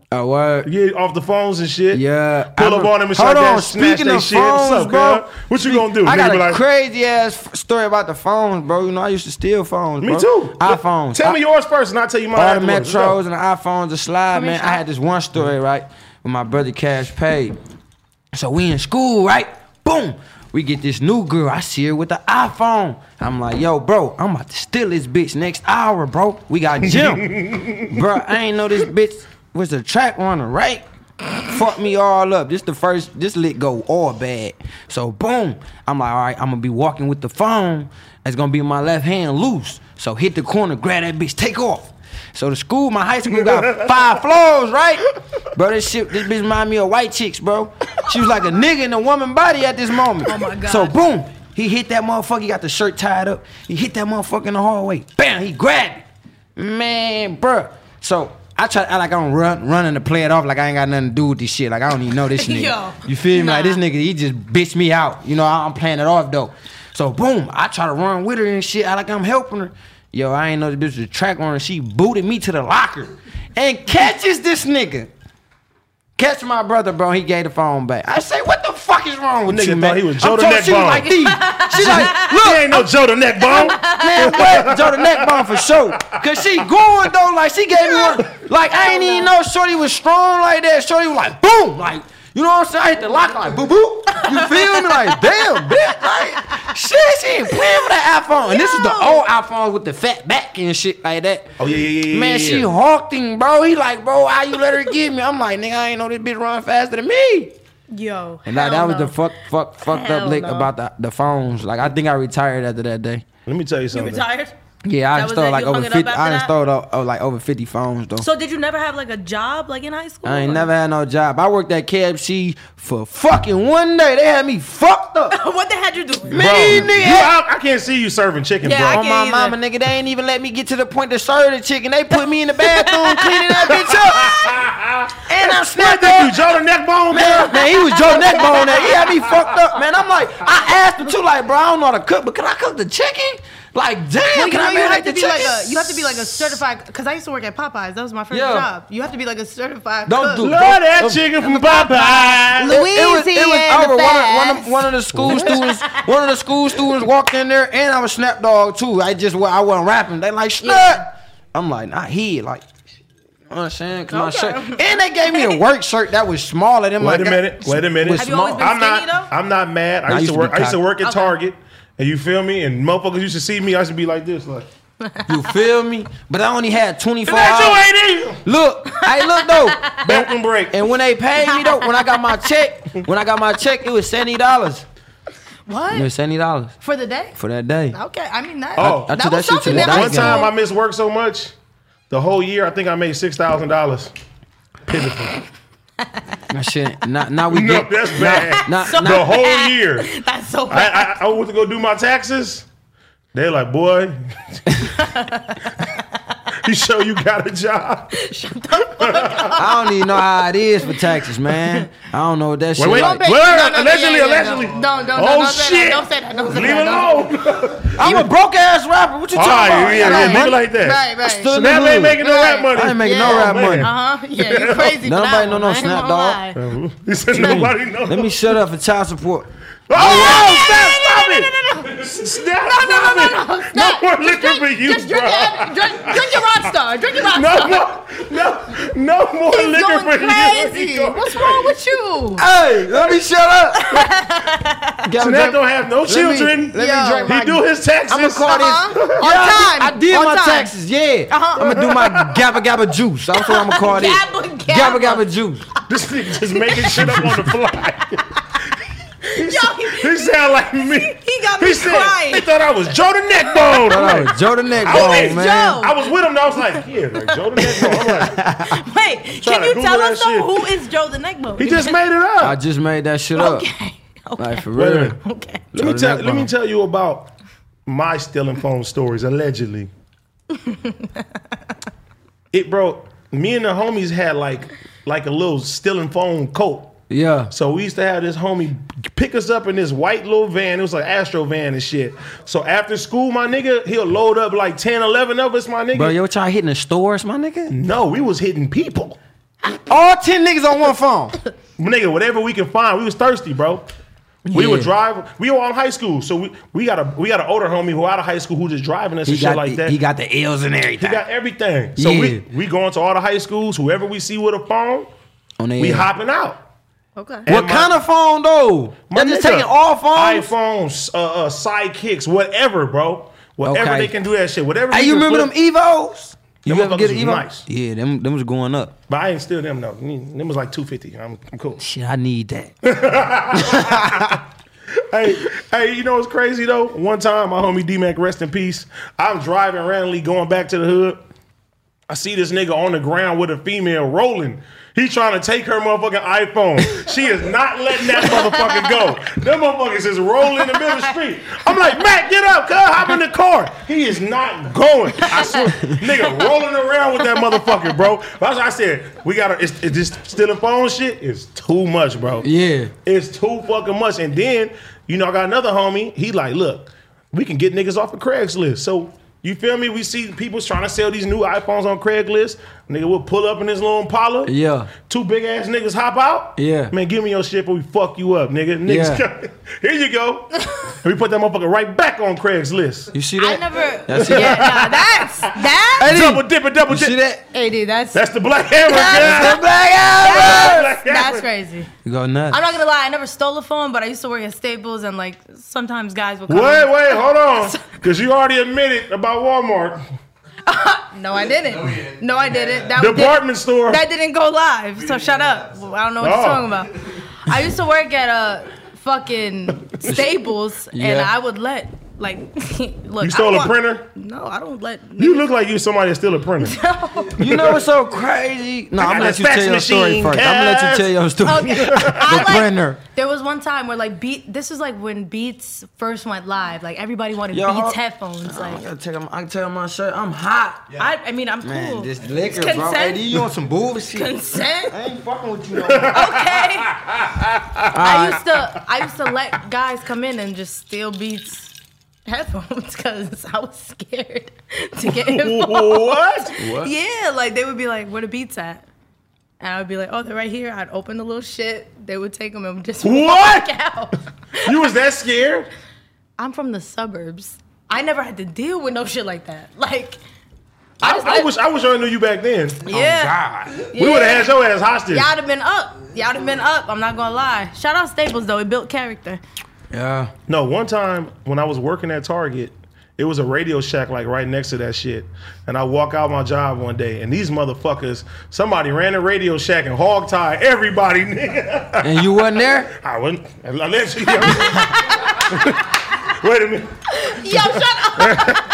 Oh, what? Get off the phones and shit. Yeah. Pull up on them and shit. Hold on. That, snatch Speaking they of shit. What's phones, up, bro. girl? What you gonna do? I got Nigga be a like, crazy ass story about the phones, bro. You know, I used to steal phones, bro. me too. iPhones. Tell me yours first, and I'll tell you mine. All the afterwards. Let's Metros and the iPhones, the slide, man. I had this one story, right, with my brother Cash Paid. So we in school, right? Boom. We get this new girl. I see her with the iPhone. I'm like, yo, bro, I'm about to steal this bitch next hour, bro. We got gym. Bro, I ain't know this bitch was a track runner, right? Fuck me all up. This lick go all bad. So boom, I'm like, all right, I'm gonna be walking with the phone. It's gonna be my left hand loose. So hit the corner, grab that bitch, take off. So the school, my high school got 5 floors, right? Bro, this bitch remind me of white chicks, bro. She was like a nigga in a woman body at this moment. Oh my God. So boom, he hit that motherfucker, he got the shirt tied up. He hit that motherfucker in the hallway. Bam, he grabbed it. Man, bro. So I try to act like I'm running to play it off like I ain't got nothing to do with this shit. Like I don't even know this nigga. Yo, you feel me? Like this nigga, he just bitched me out. You know, I'm playing it off though. So boom, I try to run with her and shit, act like I'm helping her. Yo, I ain't know this bitch was a track runner. She booted me to the locker and catches this nigga. Catch my brother, bro. He gave the phone back. I say, what the fuck is wrong with Nigga you, thought man? he was Joe the She Neckbone. was like, Lee. She like, look. He ain't no Joe the Neckbone. Man, what? Joe the Neckbone for sure. Cause she going though, like she gave me one. Like I ain't even know Shorty was strong like that. Shorty was like, boom, like, you know what I'm saying? I hit the lock like, boo boo. You feel me? Like, damn, bitch. Like, shit, she ain't playing with that iPhone. And this is the old iPhone with the fat back and shit like that. Oh, yeah. Man, she hawked him, bro. He like, bro, how you let her get me? I'm like, nigga, I ain't know this bitch run faster than me. Yo, And like, that was no. the fucked Hell up lick no. about the phones. Like, I think I retired after that day. Let me tell you You something. retired? Yeah, I That was installed it? like You over hung it up 50. after I that? installed like over 50 phones though. So did you never have like a job like in high school? I ain't never had no job. I worked at KFC for fucking one day. They had me fucked up. What the hell you do? Bro, nigga. I can't see you serving chicken, Yeah, bro. On my either. mama, nigga, they ain't even let me get to the point to serve the chicken. They put me in the bathroom cleaning that bitch up. And I'm What snapped did you, up. Joe the Neckbone, Man, man? he was Joe Neckbone there. He had me fucked up, man. I'm like, I asked him too, like, bro, I don't know how to cook, but can I cook the chicken? Like, damn, Well, you can know, I you have make to the be chicken? like you have to be like a certified. Because I used to work at Popeyes. That was my first Yeah. job. You have to be like a certified. Don't cook. do- Love that chicken from Popeye. It was over. Fast. One of the school students walked in there, and I was Snap Dog too. I wasn't rapping. They like Snap. I'm like, not here, like. You know what I'm saying? Cause my shirt, and they gave me a work shirt that was smaller than my. Wait a minute. Was Have you always small. been I'm skinny, not. though? I'm not mad. I used to be work. I used to tight. work at Okay. Target, and you feel me? And motherfuckers used to see me. I used to be like this, like. You feel me? But I only had 24 That's hours. your AD. Look, hey, look though. Bathroom break. And when they paid me though, when I got my check, it was $70. What? It was $70 For the day? for that day. Okay, I mean that. Oh. I that took was that shit to something the in dice high One game. time I school. missed work so much, the whole year I think I made $6,000. Pitiful. That shit. Now we No, get. that's bad. Now, The whole year. That's so bad. I went to go do my taxes. They're like, boy, you sure you got a job? I don't even know how it is for taxes, man. I don't know what that shit Wait, like. allegedly. Don't Oh say shit! that. Don't say that. Don't say Leave that. it alone. I'm a broke ass rapper. What you All talking right, about? yeah, I got leave it money. like that. Right. Still in Snap the ain't hood. making no rap money. I ain't making Yeah. no rap money. Yeah, you crazy for Nobody that know one. no I ain't Snap, gonna dog. lie. He said nobody knows. Let me shut up for child support. Oh, stop it! Stop! No more liquor for you, Just drink, bro. drink your Rockstar. Drink your No Rockstar. more, no more He's liquor going for crazy. you. What's wrong with you? Hey, let me shut up. Snap don't have no children. Let Yo. me drink my. He do his taxes. I'm gonna call Uh-huh. this. On time. I did On my time. taxes. Yeah. Uh-huh. I'm gonna do my Gabba Gabba juice. That's what I'm gonna call this. Gabba Gabba Gabba. Gabba juice. This nigga just making shit up on the fly. Yo, He sound like me. He got me He said, crying. they thought I was Joe the Neckbone. Oh, Joe the Neckbone, was man. Joe. I was with him and I was like, yeah, like Joe the Neckbone. I'm like, Wait, Try can to you Google tell that us though shit. who is Joe the Neckbone? he just made it I up. just made that shit up. Okay. Like for Wait a real. minute. Okay. Let me tell you about my stealing phone stories, allegedly. Bro, me and the homies had like a little stealing phone cult. Yeah. So we used to have this homie pick us up in this white little van. It was like Astro van and shit. So after school, my nigga, he'll load up like 10, 11 of us, my nigga. Bro, yo, y'all hitting the stores, my nigga? No, we was hitting people. All 10 niggas on one phone. Nigga, whatever we can find. We was thirsty, bro. We would drive. We were all in high school, so we got an older homie who out of high school who just driving us and shit like that. He got the L's and everything. He got everything. So we going to all the high schools. Whoever we see with a phone, we hopping out. Okay. What kind of phone though? They're just taking all phones. iPhones, sidekicks, whatever, bro. Whatever they can do that shit. Whatever. Hey, you remember them Evos? You ever get an Evo? Nice. Yeah, them was going up. But I ain't steal them though. Them was like $250. I'm cool. Shit, I need that. Hey, you know what's crazy though? One time, my homie D-Mac, rest in peace. I'm driving randomly going back to the hood. I see this nigga on the ground with a female rolling. He trying to take her motherfucking iPhone. She is not letting that motherfucker go. Them motherfuckers is rolling in the middle of the street. I'm like, Mac, get up, cuz, hop in the car. He is not going. I swear, nigga rolling around with that motherfucker, bro. That's what I said. We gotta, it's just stealing phone shit is too much, bro. Yeah. It's too fucking much. And then, you know, I got another homie. He like, look, we can get niggas off of Craigslist. So, you feel me? We see people trying to sell these new iPhones on Craigslist. Nigga will pull up in his little Impala. Yeah. Two big ass niggas hop out. Yeah. Man, give me your shit, but we fuck you up, nigga. Niggas, here you go. And we put that motherfucker right back on Craigslist. You see that? I never. That's that. Hey, double dip. You see that? AD, That's the Black Hammer, That's the Black Hammer. That's crazy. You go nuts. I'm not gonna lie, I never stole a phone, but I used to work at Staples, and like sometimes guys would come. Wait, hold on, because you already admitted about Walmart. No, I didn't. No, I didn't. That Department store. That didn't go live, so shut up. I don't know what you're talking about. I used to work at fucking Staples, and I would let look. You stole a printer? No, I don't let. You look like you somebody that steal a printer. You know what's so crazy? No, I'm gonna let you tell your story first. I'm gonna let you tell your story. Okay. The printer. There was one time where like this was like when Beats first went live. Like everybody wanted Beats headphones. Like I can tell my shirt. I'm hot. Yeah. I mean, I'm cool. Man, this liquor, bro. Hey, you on some bullshit? Consent? I ain't fucking with you no more. Okay. I used to let guys come in and just steal Beats headphones because I was scared to get involved. What? Yeah, like they would be like, "Where the Beats at?" And I would be like, "Oh, they're right here." I'd open the little shit. They would take them and just walk out. You was that scared? I'm from the suburbs. I never had to deal with no shit like that. Like, I wish I knew you back then. Yeah. Oh God. We would have had your ass hostage. Y'all have been up. I'm not gonna lie. Shout out Staples though. It built character. Yeah. No, one time when I was working at Target, it was a Radio Shack like right next to that shit. And I walk out my job one day, and these motherfuckers, somebody ran a Radio Shack and hog-tied everybody, nigga. And you wasn't there? I wasn't. Wait a minute. Yo, shut up.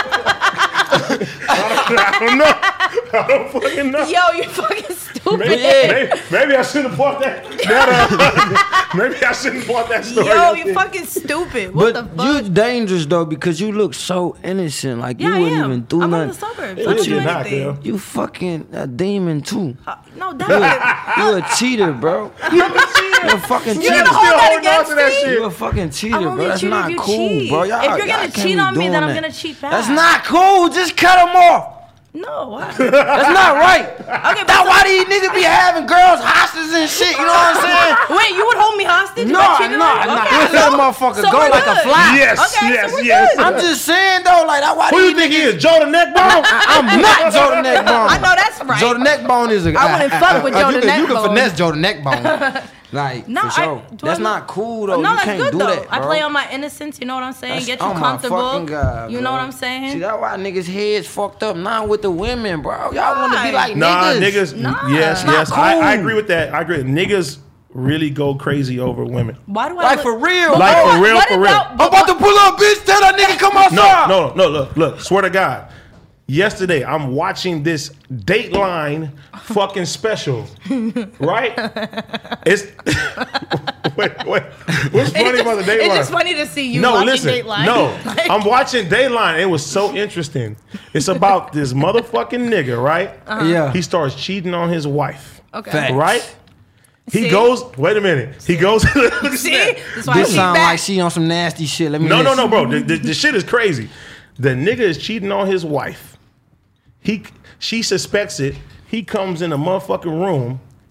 I don't know. I don't fucking know. Yo, you're fucking stupid. Maybe I shouldn't have bought that. Maybe I shouldn't have bought that story. Yo, you're fucking stupid. What the fuck? You dangerous though because you look so innocent. Like you wouldn't even do I'm nothing. from the suburbs. I don't do anything. You fucking a demon too. No, definitely. You a cheater, bro. You a fucking cheater. You're gonna hold that against me? You a fucking cheater, bro. That's not cool, bro. Y'all, if you're gonna cheat on me, then I'm gonna cheat back. That's not cool. Just cut them off. No, why? That's not right. Okay, that's why these niggas be having girls hostages and shit. You know what I'm saying? Wait, you would hold me hostage? No. Let that motherfucker go like a fly. Yes. I'm just saying though, like that. Why who you think he is? Joe the Neckbone? I'm not Joe the Neckbone. I know that's right. Joe the Neckbone is a. I wouldn't fuck with Joe the Neckbone. You can finesse Joe the Neckbone. Like, no, for sure. That's not cool, though. No, you that's can't good, do though. that, bro. I play on my innocence, you know what I'm saying? Get you comfortable. My fucking God, you know what I'm saying? See, that's why niggas' heads fucked up now with the women, bro. Y'all want to be like niggas. Nah, yes. cool. I agree with that. I agree. Niggas really go crazy over women. Why do I like for real? Like for real, for real. I'm about to pull up, bitch. Tell that nigga come outside. No. Look. Swear to God. Yesterday, I'm watching this Dateline fucking special, right? It's wait. What's funny about the Dateline? It's just funny to see you watching Dateline. No, I'm watching Dateline. It was so interesting. It's about this motherfucking nigga, right? Yeah. He starts cheating on his wife. Okay. Facts. Right? He goes. Wait a minute. He goes. See? This sound like she on some nasty shit. Let me. No, bro. The shit is crazy. The nigga is cheating on his wife. She suspects it. He comes in the motherfucking room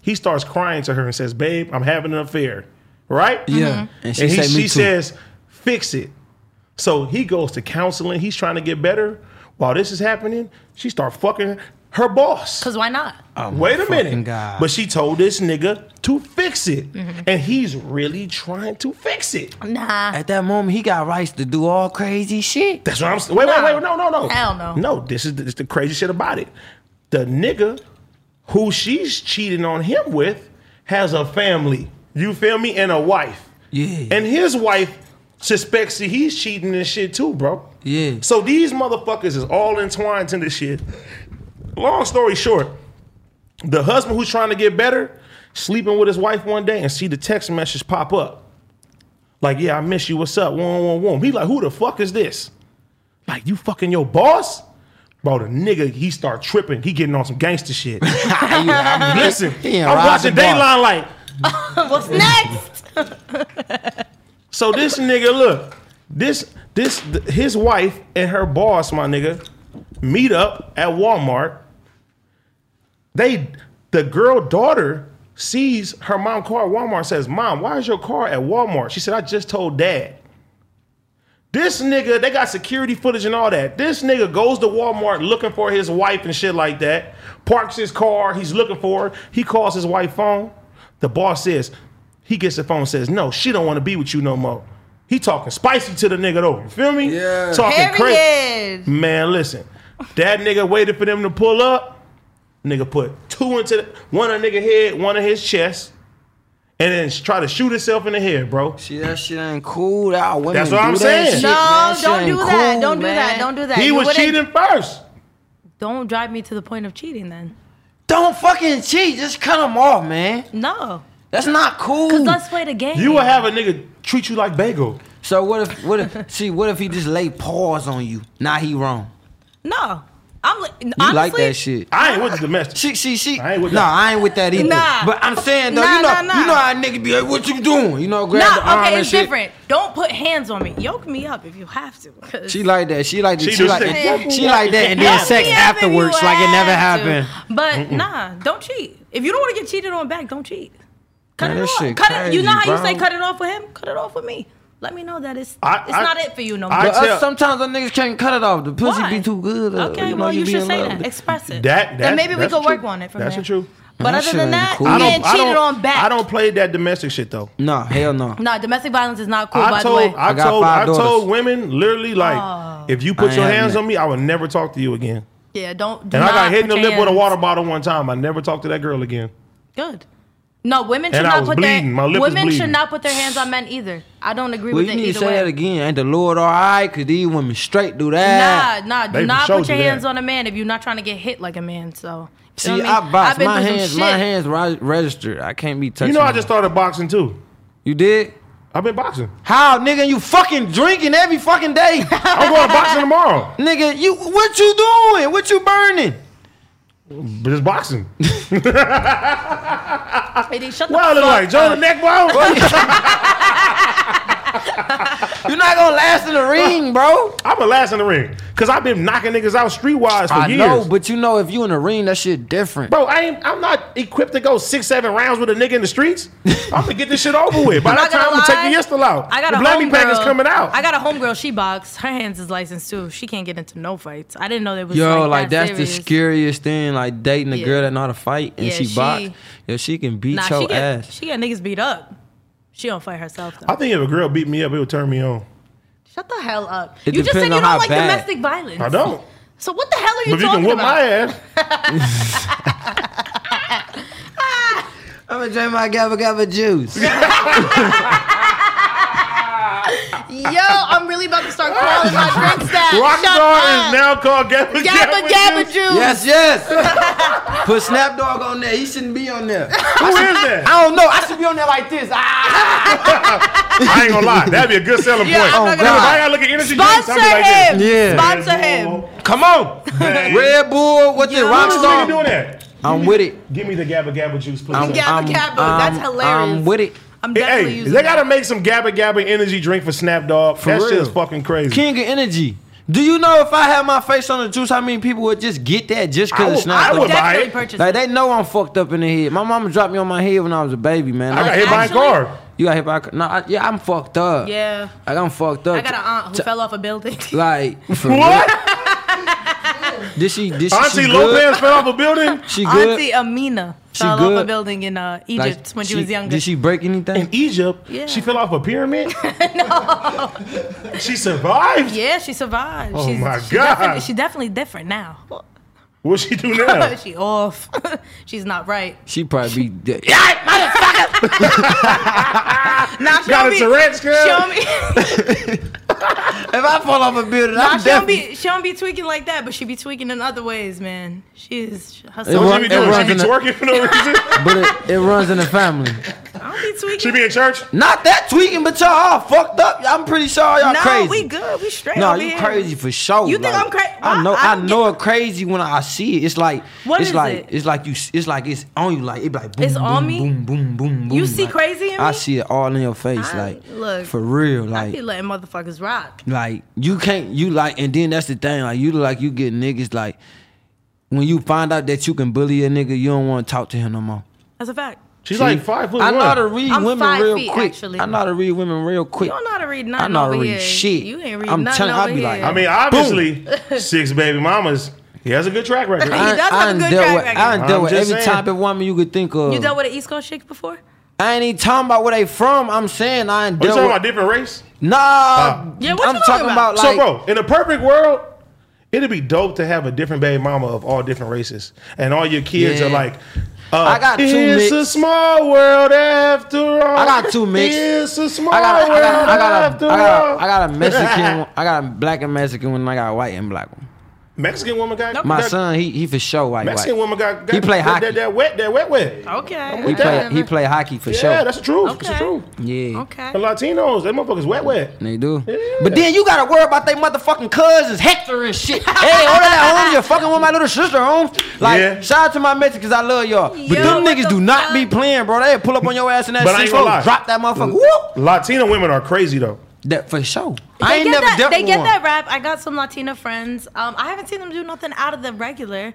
He starts crying to her and says, babe, I'm having an affair. Right? Yeah. And she says, fix it. So he goes to counseling. He's trying to get better. While this is happening, she starts fucking her boss. Because why not? Oh, Wait a minute. God. But she told this nigga to fix it. And he's really trying to fix it. Nah. At that moment, he got rights to do all crazy shit. That's what I'm saying. Wait, no. Hell no. No, this is the crazy shit about it. The nigga who she's cheating on him with has a family. You feel me? And a wife. Yeah. And his wife suspects that he's cheating and shit too, bro. Yeah. So these motherfuckers is all entwined in this shit. Long story short, the husband who's trying to get better, sleeping with his wife one day and see the text message pop up. Like, yeah, I miss you. What's up? Whoom. He like, who the fuck is this? Like, you fucking your boss? Bro, the nigga, he start tripping. He getting on some gangster shit. Listen, I'm watching Dayline like, What's next? so this nigga, look, his wife and her boss, my nigga, meet up at Walmart. The girl daughter sees her mom car at Walmart and says, Mom, why is your car at Walmart? She said, I just told Dad. This nigga, they got security footage and all that. This nigga goes to Walmart looking for his wife and shit like that. Parks his car, he's looking for her. He calls his wife phone. The boss says, he gets the phone and says, no, she don't want to be with you no more. He talking spicy to the nigga though. You feel me? Yeah. Talking crazy. Man, listen. That nigga waited for them to pull up. Nigga put two into one in the nigga head, one in his chest, and then try to shoot himself in the head, bro. See, that shit ain't cool. That women That's what I'm do saying. that shit, No, man. Shit don't ain't do cool, that. Don't do man. that. Don't do that. He You was wouldn't- cheating first. Don't drive me to the point of cheating then. Don't fucking cheat. Just cut him off, man. No. That's not cool. Because let's play the game. You will have a nigga treat you like bagel. So what if he just lay paws on you? Now he wrong. No. You Honestly, like that shit. I ain't with the domestic. She. I ain't with No, that. I ain't with that either. Nah. But I'm saying though, Nah, you know nah. how a nigga be like, what you doing? You know, grab the arm okay, and it's shit. different. Don't put hands on me. Yoke me up if you have to. 'cause- She like that. She like that. She She do like say, that. She like that, and then Yoke sex me up if afterwards, you like it never have to. happened. But nah, don't cheat. If you don't want to get cheated on back, don't cheat. Cut Man, it that off. shit Cut it. You know how crazy, you say bro. cut it off with him? Cut it off with me. Let me know that it's I- not it for you no I more. But tell- sometimes the niggas can't cut it off. The pussy Why? be too good. Okay, you know, well you be should in say love that. with it. Express it. That Then maybe we that's could the work truth. on it from That's there. the truth. But That other shit than ain't that, cool. you I getting cheated on back. I don't play that domestic shit though. No, hell no. Nah, domestic violence is not cool. By the way, I got 5 daughters. told women literally like, if you I put ain't your having hands that. on me, I would never talk to you again. yeah, don't. And I got hit in the lip with a hands. water bottle one time. I never talked to that girl again. Good. No, women should And I not was put bleeding. My their lip was women should bleeding. not put their hands on men either. I don't agree Well, with you it need to either say way. that again. Ain't the Lord all right? Cause these women straight do that. Nah, They do for not sure put your do hands that. on a man if you're not trying to get hit like a man. So See, you know what I I mean? box I've been my through hands. some My shit. hands registered. I can't be touching. You know, I them. just started boxing too. You did? I've been boxing. How, nigga? You fucking drinking every fucking day, I'm going to boxing tomorrow. nigga. What you doing? What you burning? But it's boxing. Hey, D, shut the What I look fuck like? Joe the up. neck ball? You're not gonna last in the ring, bro. I'm a last in the ring. Because I've been knocking niggas out streetwise for I years. know, but you know, if you in the ring, that shit different. Bro, I'm not equipped to go 6-7 rounds with a nigga in the streets. I'm gonna get this shit over with. By I'm that not gonna time, I'm gonna take lie. the Yestel out. I got the a Blammy pack is homegirl. coming out. I got a homegirl. She boxed. Her hands is licensed too. She can't get into no fights. I didn't know there was Yo, like that's serious. the scariest thing. Like dating a Yeah. girl that know how to fight and Yeah, she box. Yo, she can beat Nah, your she ass. she get niggas beat up. She don't fight herself though. I think if a girl beat me up, it would turn me on. Shut the hell up. It You just said depends you on don't how like bad. domestic violence. I don't. So what the hell are you But if you talking can whoop about? my ass, I'm gonna drink my gabba gabba juice. Yo, I'm really about to start calling my drink staff. Shut Rockstar up. is now called Gabba Gabba Gabba Juice. Yes. Put Snapdog on there. He shouldn't be on there. Who is that? I don't know. I should be on there like this. I ain't gonna lie. That'd be a good selling Yeah, point. I'm not gonna If lie. I gotta look at energy drinks, Sponsor I'll be like him. this. Yeah. Sponsor Red him. Bull, Come on. bang. Red Bull. What's it? Yo. Why this nigga Rockstar. doing that? I'm with it. Give me the Gabba Gabba juice, please. Gabba Gabba. That's hilarious. I'm with it. I'm definitely Hey, using they that. gotta make some Gabba Gabba energy drink for Snapdog. That shit real. is fucking crazy. King of energy. Do you know if I had my face on the juice, how many people would just get that just because it's not? I would buy Definitely it. purchase Like it. they know I'm fucked up in the head. My mama dropped me on my head when I was a baby, man. I got hit by a Actually- car. You got hit by a car? No, I'm fucked up. Yeah. Like I'm fucked up. I got an aunt who fell off a building. Like for What? real. Did she Auntie she Lopez good? fell off a building She good? Auntie Amina fell good? off a building in Egypt when she was younger. Did she break anything? in Egypt. Yeah. She fell off a pyramid. No. She survived. Yeah, she survived. Oh my she God. She's definitely different now. What she do now? She off. She's not right. She probably be dead. Nah, she Got don't a be. Tourette's, girl. She don't be. If I fall off a building, Nah, I'm she don't definitely. be. She don't be tweaking like that, but she be tweaking in other ways, man. She's her It What soul. she be It doing? runs She be in the- twerking for no reason. But it runs in the family. I don't be tweaking. She be in church. Not that tweaking, but y'all all fucked up. I'm pretty sure y'all no, crazy. we good. We straight. No, over you here. crazy for sure. You think I'm crazy? I know. I I, don't know it crazy when I see it. It's like What it's is like it? it's like you. It's like it's on you. Like it be like boom, It's boom, on me? boom, boom, boom, boom. You see like, crazy in I me? see it all in your face. I- like look, for real. I Like be letting motherfuckers rock. like you can't. You like, and then that's the thing. Like you look like you get niggas like when you find out that you can bully a nigga, you don't want to talk to him no more. That's a fact. She's like 5'1". I know how to read I'm women 5 real feet, quick. actually. I know how to read women real quick. You don't know how to read I nothing know how to over read here. shit. You ain't read I'm nothing telling you, over I be here. like, I mean, obviously, 6 baby mamas. He has a good track record. He does have a good track record. I done dealt I'm with just every saying. type of woman you could think of. You dealt with an East Coast chick before? I ain't even talking about where they from. I'm saying I ain't Are you dealt talking with. about different race? Nah, Yeah, what I'm you talking talking about about? like. So, bro, in a perfect world, it'd be dope to have a different baby mama of all different races, and all your kids Yeah. are like. I got two It's a mixed. small world after all. I got two mixed. It's a small I got world after all. I got a Mexican one. I got a black and Mexican one, and I got a white and black one. Mexican woman got My got- son, he for sure white. Mexican white. woman got He play hockey. that wet. Okay. He play hockey for Yeah, sure. that's the truth. That's the Okay. truth. Yeah. Okay. The Latinos, they motherfuckers wet. They do. Yeah. But then you gotta worry about they motherfucking cousins, Hector and shit. Hey, order that home, you're fucking with my little sister home. Like, Yeah. shout out to my Mexicans, I love y'all. But Yo, them what niggas the do not be fuck? playing, bro. They pull up on your ass in that But I ain't gonna lie. drop that motherfucker. Whoop. Latino women are crazy though. That for sure. They I ain't get never that, dealt They with get one. that rap. I got some Latina friends. I haven't seen them do nothing out of the regular.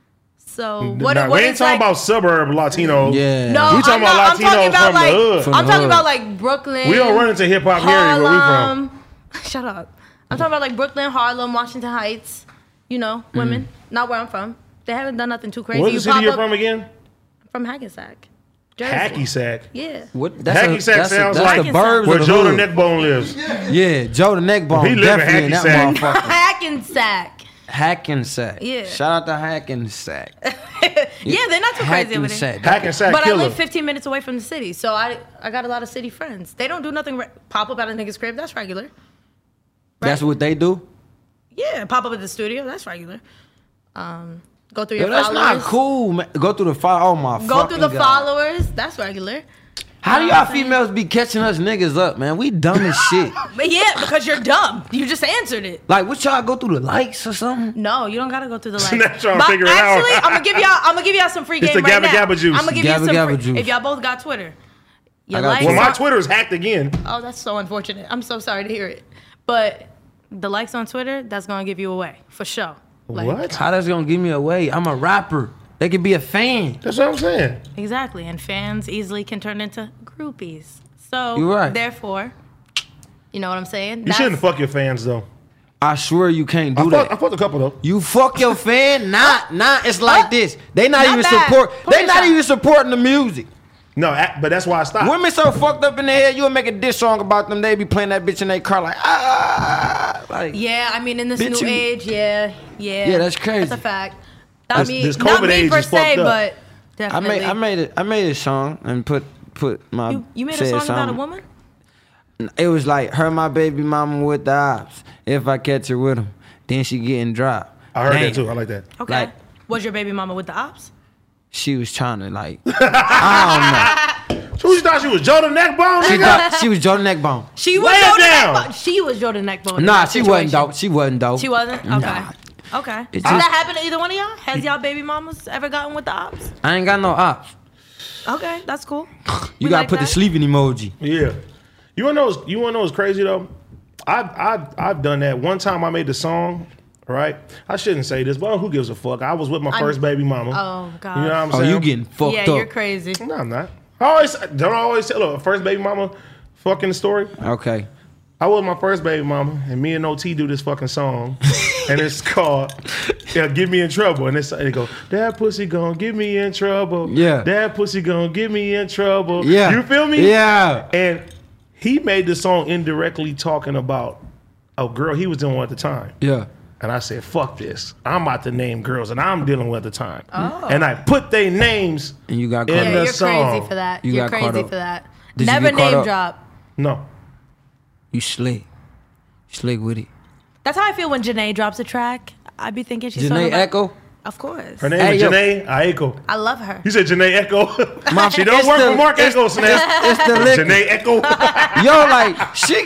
So what? Nah, what we ain't is talking like, about suburb Latinos. Yeah. No, We talking I'm about not, I'm talking Latinos about from the like hood. From the I'm talking hood. about like Brooklyn. We don't run into hip hop here where we from. Harlem. Shut up. I'm talking about like Brooklyn, Harlem, Washington Heights. You know, women. Not where I'm from. They haven't done nothing too crazy. What's the You city pop you're up from again? from Hackensack. Jersey. Hacky Sack. Yeah. What? Hacky Sack sounds that's like the burbs where of the Joe the hood. Neckbone lives. Yeah, Joe the Neckbone. He live in Definitely in that Hacky motherfucker. Hackensack. Hackensack. Yeah. Shout out to Hackensack. Yeah, they're not too crazy over there. Hackensack. Hackensack But I killer. live 15 minutes away from the city, so I got a lot of city friends. They don't do nothing. Pop up at a nigga's crib, that's regular. That's what they do? Yeah, pop up at the studio, that's regular. Go through Yo, your that's followers. not cool, man. Go through the follow. Oh my Go through the fucking God. followers, that's regular. How do y'all females be catching us niggas up, man? We dumb as shit. But yeah, because you're dumb. You just answered it. Like, what y'all go through the likes or something? No, you don't gotta go through the Now lights. trying to figure it out. Actually, I'm gonna give y'all some free It's game the right Gabba now. Gabba juice. I'm gonna give Gabba you some Gabba free. juice. If y'all both got Twitter, your I got likes. Well, my are- Twitter is hacked again. Oh, that's so unfortunate. I'm so sorry to hear it. But the likes on Twitter, that's gonna give you away for sure. Like, What? How that's gonna give me away? I'm a rapper. They could be a fan. That's what I'm saying. Exactly, and fans easily can turn into groupies. So You're right. therefore, you know what I'm saying? You shouldn't fuck your fans though. I swear you can't do I that. fucked a couple though. You fuck your fan? Nah. It's like this. They not Not even that. support. Pull They your not shot. even supporting the music. No, but that's why I stopped. Women so fucked up in the head, you'll make a diss song about them. They be playing that bitch in their car like like. Yeah, I mean, in this Bitch, new you- age, yeah. Yeah, that's crazy. That's a fact. This- Not me, this not COVID me age per is fucked se, up. but I definitely. made a song and put my. You made a said song about a something. woman? It was like her, my baby mama with the ops. If I catch her with him, then she getting dropped. I heard Damn. that too. I like that. Okay. Like- Was your baby mama with the ops? She was trying to like. I don't know. So you thought she was Joe the Neckbone, She, nigga? thought, she was Jordan Neckbone. She was Lay it Jordan down. Neckbone. She was Jordan Neckbone. in Nah, that she wasn't situation. dope. She wasn't dope. She wasn't? Okay. Nah. Okay. It's Did just- that happen to either one of y'all? Has y'all baby mamas ever gotten with the ops? I ain't got no ops. Okay, that's cool. You We gotta like put the that. sleeping emoji. Yeah. You wanna know what's crazy though? I've done that. One time I made the song, right? I shouldn't say this, but who gives a fuck? I was with my first baby mama. Oh, God. You know what I'm Oh, saying? you getting fucked up. Yeah, you're crazy. No, I'm not. Don't I always tell a first baby mama fucking story? Okay. I was my first baby mama, and me and OT do this fucking song, and it's called "Get Me in Trouble," and it go, "That pussy gon' get me in trouble." Yeah. That pussy gon' get me in trouble. Yeah. You feel me? Yeah. And he made the song indirectly talking about a girl he was dealing with at the time. Yeah. And I said, fuck this. I'm about to name girls that I'm dealing with at the time. And I put their names And you got in caught Yeah, the you're song. crazy for that. You You're got caught crazy up. for that. Did you Never get caught name up? drop. No. You slick. Slick with it. That's how I feel when Janae drops a track. I be thinking she's talking Janae about, Echo? Of course. Her name Hey, is yo. Janae Aiko. I love her. You said Janae Echo. She it's don't work the- for Mark Echo, Snap. It's the lick. Janae Echo. Yo, like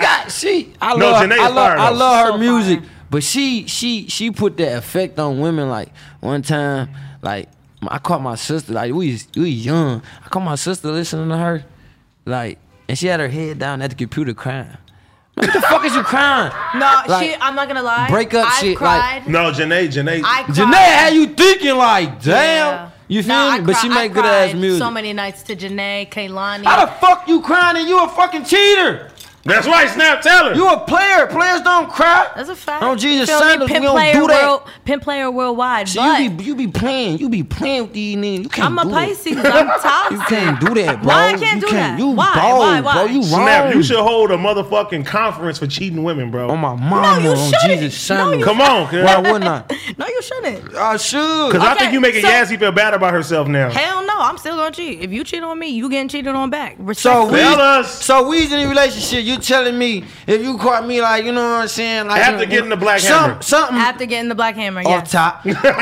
I No, love Janae is fire, I though. love her So music, fire. but she put that effect on women. Like one time, like I caught my sister. Like we young. I caught my sister listening to her, like, and she had her head down at the computer crying. What the fuck is you crying? No, Like, I'm not gonna lie. break up I've shit, cried. No, Janae. I cried. Janae had you thinking like, damn. Yeah. You feel No, me? But she make good ass music. So many nights to Janae, Kaylani. How the fuck you crying and you a fucking cheater? That's right, Snap. Tell her. You a player. Players don't cry. That's a fact. On Jesus Feel me? Sandals, we Pimp don't player do that. Pimp player worldwide. See, But you be playing with these niggas. You can't I'm a do Pisces. It. I'm toxic. You can't do that, bro. Why I can't you do that? You Why? bold, Why? bro. You wrong. Snap, you should hold a motherfucking conference for cheating women, bro. On my mama, you on shouldn't. Jesus No, Sandals. you Come on, cuz. Why wouldn't I? No, you shouldn't. I should. Because I Okay, think you making so- Yazzie feel bad about herself now. Hell no, I'm still gonna cheat. If you cheat on me, you getting cheated on back. So Respectfully. Tell us. So we's in a relationship. You telling me if you caught me like, you know what I'm saying? Like After getting the black hammer. something After getting the black hammer, off yes. top.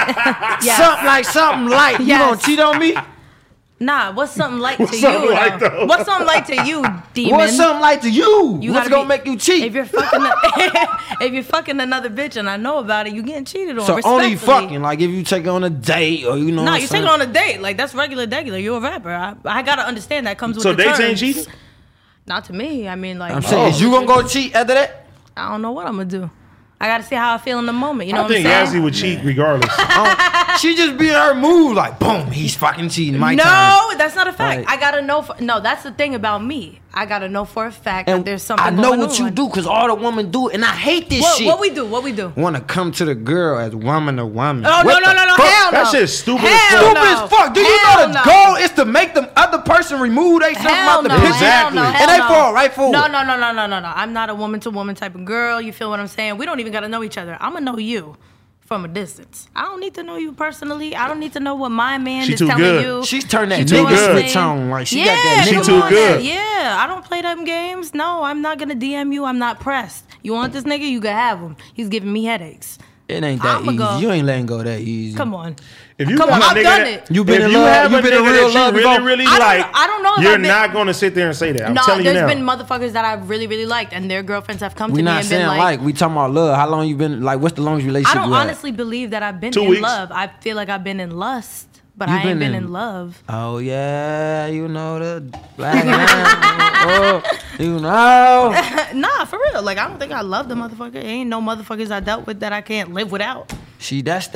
Yes. something light. You Yes. gonna cheat on me? Nah, what's something like What's to something you? like, though? though? What's something like to you, demon? What's something like to you? You What's gotta gonna make you cheat? If you're fucking, if you're fucking another bitch and I know about it, you getting cheated on. So only respectfully. fucking, like if you take on a date or you know. No, what you I'm take it saying? on a date. Like that's regular. You're a rapper. I gotta understand that comes with So the dates terms. ain't cheating? Not to me. I mean, like I'm saying, is you gonna go cheat after that? I don't know what I'm gonna do. I gotta see how I feel in the moment. You know I what I'm think saying? Yazzie would cheat regardless. She just be in her mood, like boom, he's fucking cheating. My No, time. that's not a fact. Right. I gotta know. No, that's the thing about me. I gotta know for a fact And that there's something I know going what you on. do, cause all the women do, it, and I hate this What, shit. what we do? What we do? Wanna come to the girl as woman to woman. Oh What no, the no, fuck? hell no. That shit's stupid as Hell fuck. Stupid no. as fuck. Do you Hell know the no. goal is to make the other person remove themselves Hell out the no, picture? Exactly. hell no, And hell they no. fall right forward. No. I'm not a woman to woman type of girl. You feel what I'm saying? We don't even gotta know each other. I'm gonna know you from a distance. I don't need to know you personally. I don't need to know what my man She is too telling good. you. She's turned that You know too what I'm nigga good. switch saying? on. Like she Yeah, got that She come nigga. too on. good. Yeah, I don't play them games. No, I'm not gonna DM you. I'm not pressed. You want this nigga? You can have him. He's giving me headaches. It ain't that I'ma easy. go. You ain't letting go that easy. Come on. If you Come got on, a I've nigga done that- it. You been if in you love. have You a been in nigga real that love. you You really, gon- really I like, don't know if you're I've been- not going to sit there and say that. I'm No, telling you there's now. been motherfuckers that I've really, really liked, and their girlfriends have come We to me not and saying been like, we talking about love. How long you been like? What's the longest I relationship don't you had? honestly believe that I've been 2 in weeks. love. I feel like I've been in lust, but You I ain't been been in- in love. Oh yeah, you know the black man. Oh, you know. Nah, for real. Like I don't think I love the motherfucker. Ain't no motherfuckers I dealt with that I can't live without. See, that's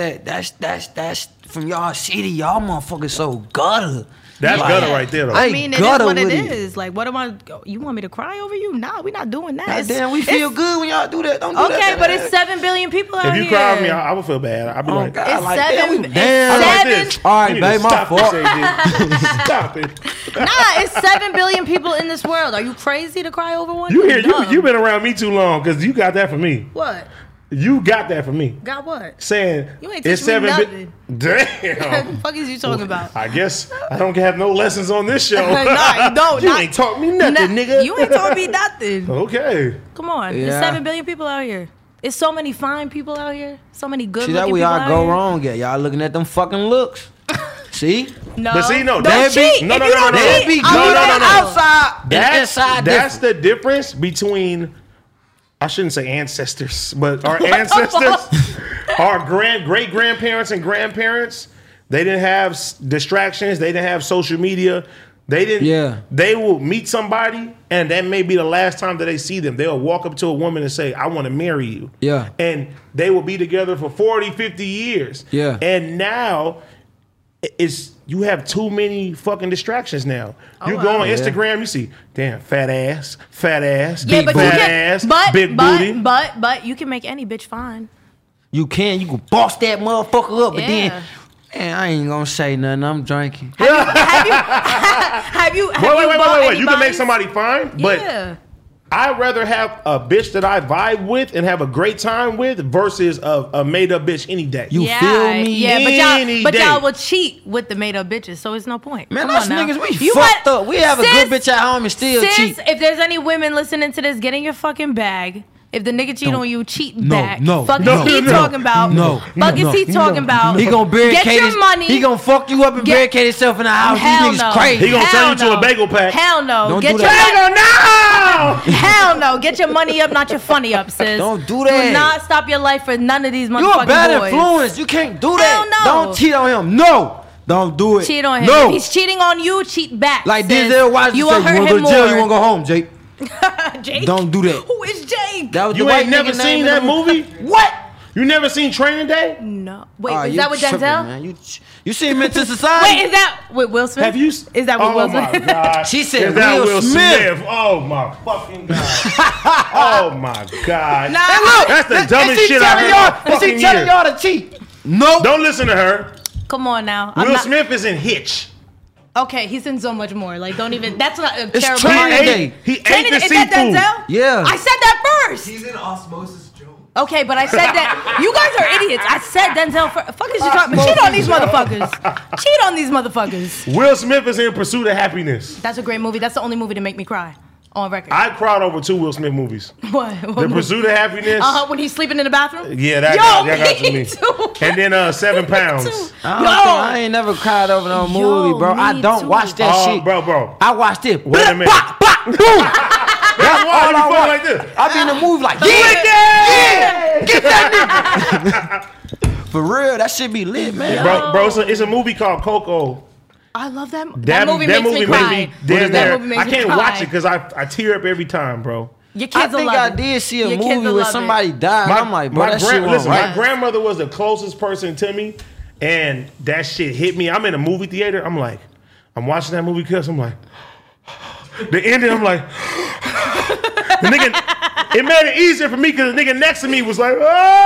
from y'all city. Y'all motherfuckers so gutter. That's Like, gutter right there, though. I I ain't mean, it is gutter what it with is. Like, what am I? You want me to cry over you? Nah, we not doing that. It's- Damn, we feel it's- good when y'all do that. Don't do that. Okay, but it's 7 billion people out If here. you cry with me, I would feel bad. I'd be Oh like, God, It's like, seven- damn, we- it's damn. I'm like seven- this. All right, You need to babe, my stop fault. this, AJ. Stop it. Nah, it's 7 billion people in this world. Are you crazy to cry over one? You hear Dumb. you been around me too long because you got that for me. What? You got that for me. Got what? Saying You ain't it's teaching me 7 nothing. What Damn. the fuck is you talking about? I guess I don't have no lessons on this show. Nah, you don't. You Not- ain't taught me nothing, Nah, nigga. You ain't told me nothing. Okay. Come on. Yeah. There's 7 billion people out here. It's so many fine people out here. So many good See, looking that people where y'all out go here. wrong at. Y'all looking at them fucking looks. See? No. But see, no, don't that be- cheat. no, If no, you no, don't no, no. cheat, They be I'm good no, no, no. outside and That's inside that's different. the difference between, I shouldn't say ancestors, but our ancestors, our great grandparents and grandparents, they didn't have distractions. They didn't have social media. They didn't. Yeah. They will meet somebody, and that may be the last time that they see them. They'll walk up to a woman and say, I want to marry you. Yeah. And they will be together for 40, 50 years. Yeah. And now you have too many fucking distractions now. You go on Instagram, you see, damn, fat ass, Yeah, but fat ass, big booty. But you can make any bitch fine. You can boss that motherfucker up, but then, Yeah. man, I ain't gonna say nothing. I'm drinking. Have you Wait. bought You can make anybody's- somebody fine, but Yeah. I'd rather have a bitch that I vibe with and have a great time with versus a made up bitch any day. You feel me? Yeah, Any but day. y'all will cheat with the made up bitches, so it's no point. Man, Come us on now. niggas, we You fucked got- up. We have a good bitch at home and still cheat. If there's any women listening to this, get in your fucking bag. If the nigga cheat on you, cheat back. Fuck is he talking about? Fuck is he talking about? He gonna barricade Get your money. He gonna fuck you up and barricade himself in the house. Hell These no. niggas crazy. He gonna turn you to a bagel pack. Hell no. Don't Get do your that. No! Hell no. Get your money up, not your funny up, sis. Don't do that. Do not stop your life for none of these You motherfucking a bad boys. influence. You can't do that. Hell no. Don't cheat on him. No. Don't do it. Cheat on him. No. If he's cheating on you, cheat back. Like sis. Denzel Washington You said, will hurt you wanna go him to jail, more. you wanna go home, Jake. Jake? Don't do that. Who is Jake? That was You the white ain't never nigga name seen in that the movie? What? You never seen Training Day? No. Wait, Oh, is you that with tripping, Denzel? man. You see him into society? Wait, is that with Will Smith? Have you? Is that with Will Smith? Oh my God! She said Is that Will Smith. Oh my fucking God! Oh my God! Nah. Hey, look, That's the is dumbest he shit I telling heard all y'all? Is he fucking telling year. y'all to cheat? No. Don't listen to her. Come on now. Will Smith is in Hitch. Okay, he's in so much more. Like, don't even. That's not a It's terrible. Training movie. Day. He ate Training the Day. Is that seafood. Denzel? Yeah. I said that first. He's in Osmosis Jones. Okay, but I said that. You guys are idiots. I said Denzel first. Fuck is you talking about? Cheat on these motherfuckers. Cheat on these motherfuckers. Will Smith is in Pursuit of Happiness. That's a great movie. That's the only movie to make me cry on record. I cried over 2 Will Smith movies. What? The Pursuit of Happiness. When he's sleeping in the bathroom? Yeah, that Yo, got to me me. too. And then 7 Pounds. I ain't never cried over no movie, bro. I me don't too. watch that shit. Bro. I watched it. Wait a minute. Bop, bop, boom. That's why you feel like this. I be in the movie like, yeah, get that nigga. For real, that shit be lit, man. Bro, it's a movie called Coco. I love that. That That movie makes me cry. damn That near. movie makes I me can't cry. watch it because I tear up every time, bro. Your I kids will think love I it. did see a Your kids movie will where love somebody it. died. I'm like, bro, that shit wasn't my right. grandmother was the closest person to me, and that shit hit me. I'm in a movie theater. I'm watching that movie because I'm like, the ending. I'm like, the nigga. It made it easier for me because the nigga next to me was like,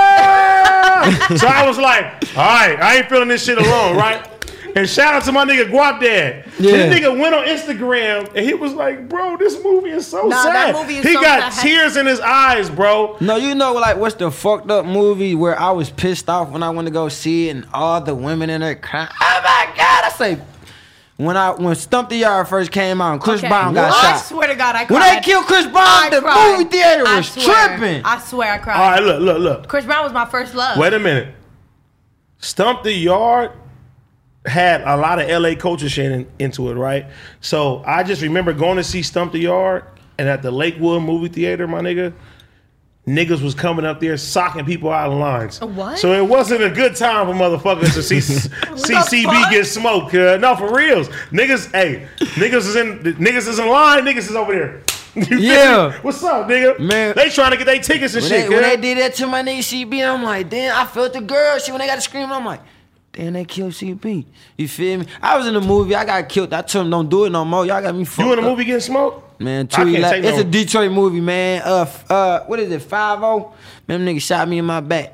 ah! So I was like, all right, I ain't feeling this shit alone, right? And shout out to my nigga Guap Dad. Yeah. This nigga went on Instagram and he was like, bro, this movie is so Nah, sad. that movie is he so got sad. tears in his eyes, bro. No, you know, like, what's the fucked up movie where I was pissed off when I went to go see it and all the women in there crying? Oh my God, I say, when Stump the Yard first came out and Chris Brown got I shot. swear to God, I cried. When they killed Chris Brown, I the cried. movie theater I was swear. tripping. I swear I cried. All right, look. Chris Brown was my first love. Wait a minute. Stump the Yard had a lot of LA culture shit into it, right? So I just remember going to see Stump the Yard, and at the Lakewood movie theater, my nigga, niggas was coming up there socking people out of lines. What? So it wasn't a good time for motherfuckers to see CB fuck? get smoked. No, for reals. Niggas is in line, niggas is over there. You feel Yeah. me? What's up, nigga? Man. They trying to get their tickets and When shit, they kid. did that to my nigga CB, I'm like, damn, I felt the girl. When they got to scream, I'm like, damn, they killed CB. You feel me? I was in the movie, I got killed. I told them, don't do it no more. Y'all got me fucked You in the up. movie getting smoked? Man, I can't take it's no- a Detroit movie, man. What is it, 5-0? Man, them niggas shot me in my back.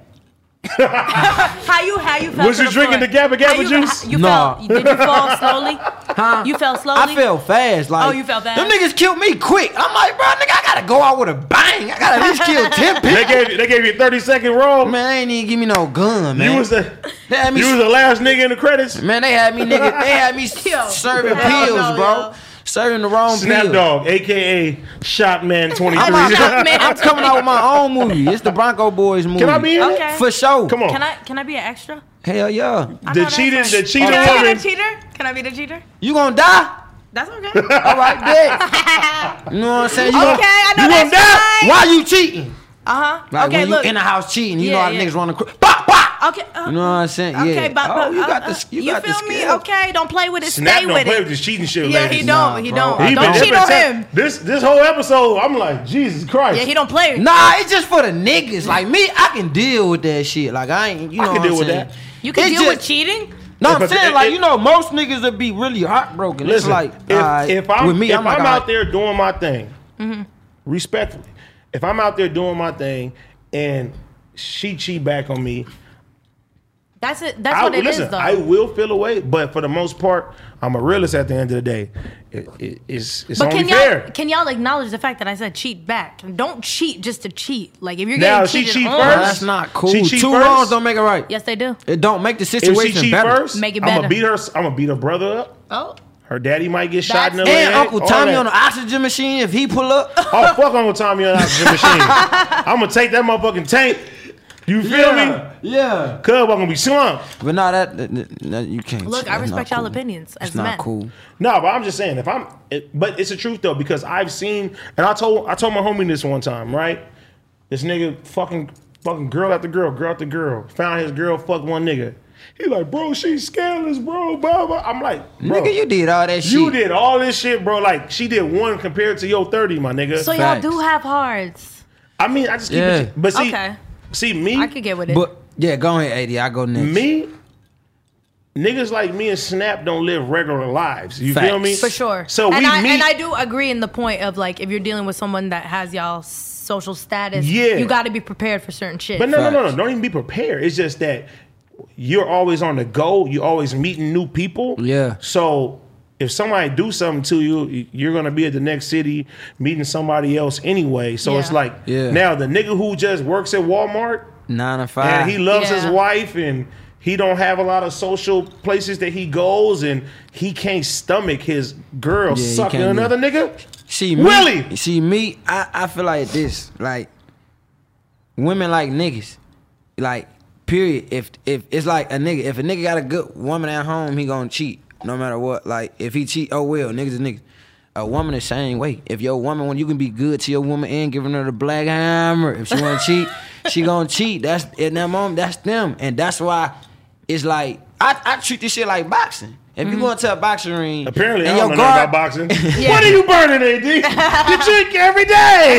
How you felt? Was to you drinking the Gabba How Gabba juice? You Nah. felt? Did you fall slowly? Huh? You fell slowly? I fell fast. Like, Oh, you fell fast? Them niggas killed me quick. I'm like, bro, nigga, I gotta go out with a bang. I gotta at least kill 10 people. They gave you a 30-second roll. Man, they ain't even give me no gun, man. You was the last nigga in the credits. Man, they had me serving hell pills, no, bro. yo. Serving the wrong Snap pills. Dog, aka Shotman 23. I'm coming out with my own movie. It's the Bronco Boys movie. Can I be in it? Okay. For sure. Come on. Can I be an extra? Hell yeah. The cheating Can I be woman. the cheater? Can I be the cheater? You gonna die? That's okay. All right, bet. You know what I'm saying? You Okay, I know you that's gonna die? fine. Why you cheating? Uh-huh. Like Okay, when look. you in the house cheating, you Yeah, know how the yeah. niggas run the bop, bop. Okay. You know what I'm saying? Okay, Yeah. but you got the you got the feel me? skill. Okay, don't play with it. Snap Stay don't with play it. with this cheating shit, Yeah, ladies. he don't. He bro. don't. He Don't been cheat on different him. This whole episode, I'm like, Jesus Christ. Yeah, he don't play. Nah, it's just for the niggas. Like me, I can deal with that shit. Like I ain't, you know I can what deal I'm with saying? that. You can It's deal with just- cheating. No, I'm If- saying if- like if- you know most niggas that be really heartbroken. Listen, it's like if I'm with me, if I'm like, I'm alright. out there doing my thing, respectfully, if I'm out there doing my thing and she cheat back on me, That's it. That's what it is, though. I will feel away, but for the most part, I'm a realist at the end of the day. It's But only fair. can y'all acknowledge the fact that I said cheat back? Don't cheat just to cheat. Like if you're Now, getting she cheated cheat on, first? That's not cool. She cheat 2 first? wrongs don't make it right. yes, they do. It don't make the If she situation cheat better. first, Make it I'm better. gonna beat her. I'm gonna beat her brother up. Oh, Her daddy might get shot in the That's- leg. And Uncle all Tommy that. on the oxygen machine if he pull up. Oh, fuck Uncle Tommy on the oxygen machine. I'm gonna take that motherfucking tank. You feel me? Yeah. Cuz I'm gonna be slumped. But nah, that you can't. look, I that's respect not y'all cool. opinions as It's not men. cool. No, but I'm just saying but it's the truth though, because I've seen, and I told my homie this one time, right? This nigga fucking girl after girl after girl. Found his girl fuck one nigga. He like, bro, she's scandalous, bro, blah, blah. I'm like, bro, Nigga, you did all that shit. you did all this shit, bro. Like, she did one compared to your 30, my nigga. So Facts. y'all do have hearts. I mean, I just keep Yeah. it. But Okay. see me, I could get with it. But yeah, go ahead, AD. I go next. me, niggas like me and Snap don't live regular lives. You feel Facts. me? For sure. So and we I, meet. and I do agree in the point of like if you're dealing with someone that has y'all social status, Yeah. you got to be prepared for certain shit. But no, Facts. don't even be prepared. It's just that you're always on the go. You're always meeting new people. Yeah. So if somebody do something to you, you're gonna be at the next city meeting somebody else anyway. So it's Yeah. like, Yeah. now the nigga who just works at Walmart 9 to 5. and he loves his Yeah. wife and he don't have a lot of social places that he goes and he can't stomach his girl Yeah, he sucking can't do another nigga. See me, Willie! See me, I feel like this. Like women like niggas. Like, period. If it's like a nigga got a good woman at home, he gonna cheat. No matter what. Like if he cheat, oh well, niggas is niggas. A woman the same way. If your woman, when you can be good to your woman and giving her the black hammer, if she wanna cheat, she gonna cheat. That's in that moment, that's them. And that's why it's like I treat this shit like boxing. If you go into a boxing ring, Apparently, and I don't know your nothing guard- about boxing. What are you burning, AD? You drink every day.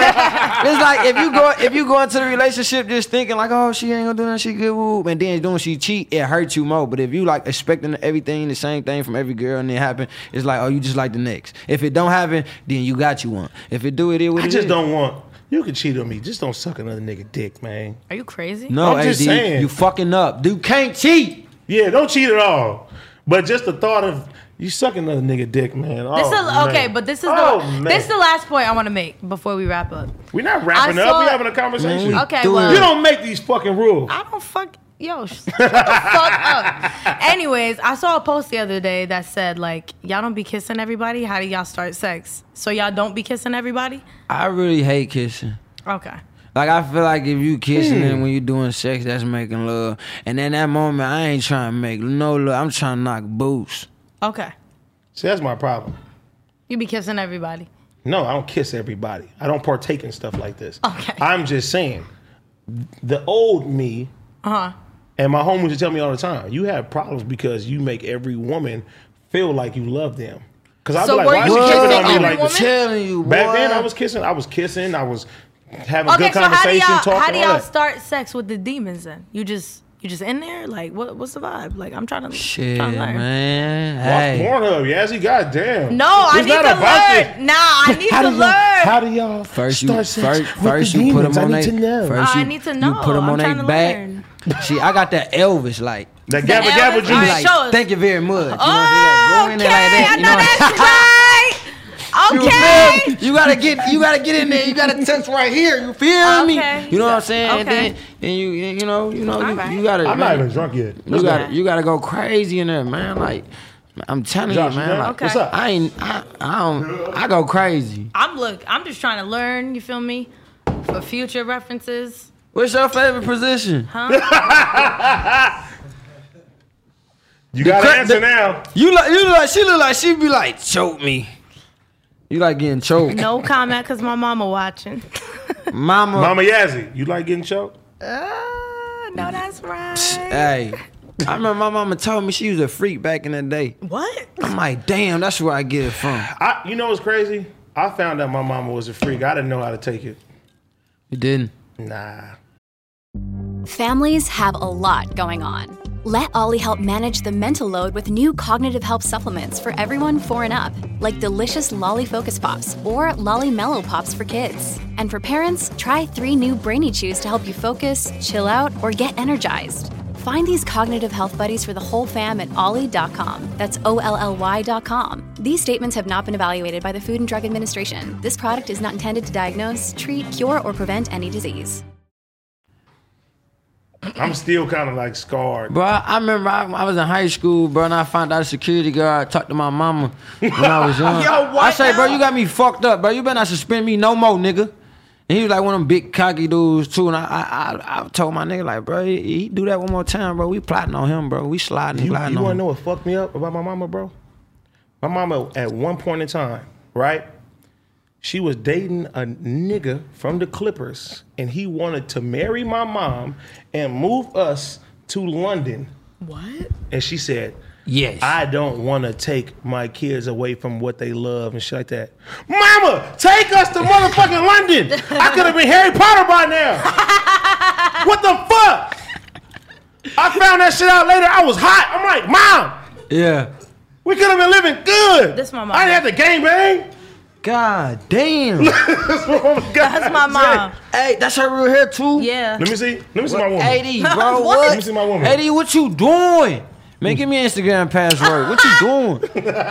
It's like if you go into the relationship just thinking like, oh, she ain't gonna do nothing, she good, woo, and then doing she cheat, it hurts you more. But if you like expecting everything, the same thing from every girl, and it happen, it's like, oh, you just like the next. If it don't happen, then you got you one. If it do, it is what I it just is. don't want. You can cheat on me. Just don't suck another nigga dick, man. Are you crazy? No, I'm just AD, saying. you fucking up. Dude can't cheat. Yeah, don't cheat at all. But just the thought of you sucking another nigga dick, man. This Oh, is okay, man. but this is Oh, the man. this is the last point I want to make before we wrap up. We're not wrapping I up. saw- We're having a conversation. Man, Okay, do well, it. You don't make these fucking rules. I don't fuck. Yo, shut the fuck up. Anyways, I saw a post the other day that said like, y'all don't be kissing everybody. How do y'all start sex? So y'all don't be kissing everybody? I really hate kissing. Okay. Like, I feel like if you kissing and when you doing sex, that's making love. And in that moment, I ain't trying to make no love. I'm trying to knock boots. Okay. See, that's my problem. You be kissing everybody. No, I don't kiss everybody. I don't partake in stuff like this. Okay. I'm just saying, the old me and my homies would tell me all the time, you have problems because you make every woman feel like you love them. Because I'd So be like, were why you is she kissing kissing on me every like woman? this? Telling you, boy. Back then, I was kissing. I was having Okay, good so how do conversation, y'all talking, all that. start sex with the demons then? You just in there? Like what's the vibe? Like I'm trying to Shit, trying to learn. man. Watch Hey. Pornhub, Yazzie, goddamn. No, I It's need not to about this. learn. Nah, I need to learn. How do y'all First you start sex with first the you put demons? them on I need they to know. first I you, need to you know. put them I'm on trying their to back. learn. See, I got that Elvis like. That gabba Elvis? gabba All juice. right, Like, show us. thank you very much. You know what Oh, I'm saying? Like, go in okay, there like that. I You know know that's right. You Okay. feel me? You gotta get in there. You gotta touch right here. You feel me? Okay. You know what I'm saying? Okay. And then and you know, right. you gotta. I'm not even drunk yet. You gotta go crazy in there, man. Like, I'm telling Josh, you, you man. got- Like, Okay. What's up? I go crazy. I'm just trying to learn, you feel me? For future references. What's your favorite position? You got to cra- answer the- now. You look like she be like, choke me. You like getting choked. No comment because my mama watching. Mama. Mama Yazzie, you like getting choked? Nah, know that's right. Hey, I remember my mama told me she was a freak back in the day. What? I'm like, damn, that's where I get it from. You know what's crazy? I found out my mama was a freak. I didn't know how to take it. You didn't? Nah. Families have a lot going on. Let Ollie help manage the mental load with new cognitive help supplements for everyone 4 and up, like delicious Lolly Focus Pops or Lolly Mellow Pops for kids. And for parents, try 3 new Brainy Chews to help you focus, chill out, or get energized. Find these cognitive health buddies for the whole fam at ollie.com. That's OLLY.com. These statements have not been evaluated by the Food and Drug Administration. This product is not intended to diagnose, treat, cure, or prevent any disease. I'm still kind of like scarred. Bro, I remember I was in high school, bro, and I found out a security guard talked to my mama when I was young. Yo, what I say, now? bro, you got me fucked up, bro. You better not suspend me no more, nigga. And he was like one of them big cocky dudes too. And I told my nigga, like, bro, he do that one more time, bro. We plotting on him, bro. We sliding You on want to him. know what fucked me up about my mama, bro? My mama, at one point in time, right? She was dating a nigga from the Clippers, and he wanted to marry my mom and move us to London. What? And she said, Yes. I don't want to take my kids away from what they love and shit like that. Mama, take us to motherfucking London. I could have been Harry Potter by now. What the fuck? I found that shit out later. I was hot. I'm like, Mom, Yeah. we could have been living good. This my mom. I didn't have to gangbang. God damn. That's my mom. Hey, that's her real hair too? Yeah. Let me see my woman. 80, bro. What? Let me see my woman. 80, what you doing? Man, give me an Instagram password. What you doing?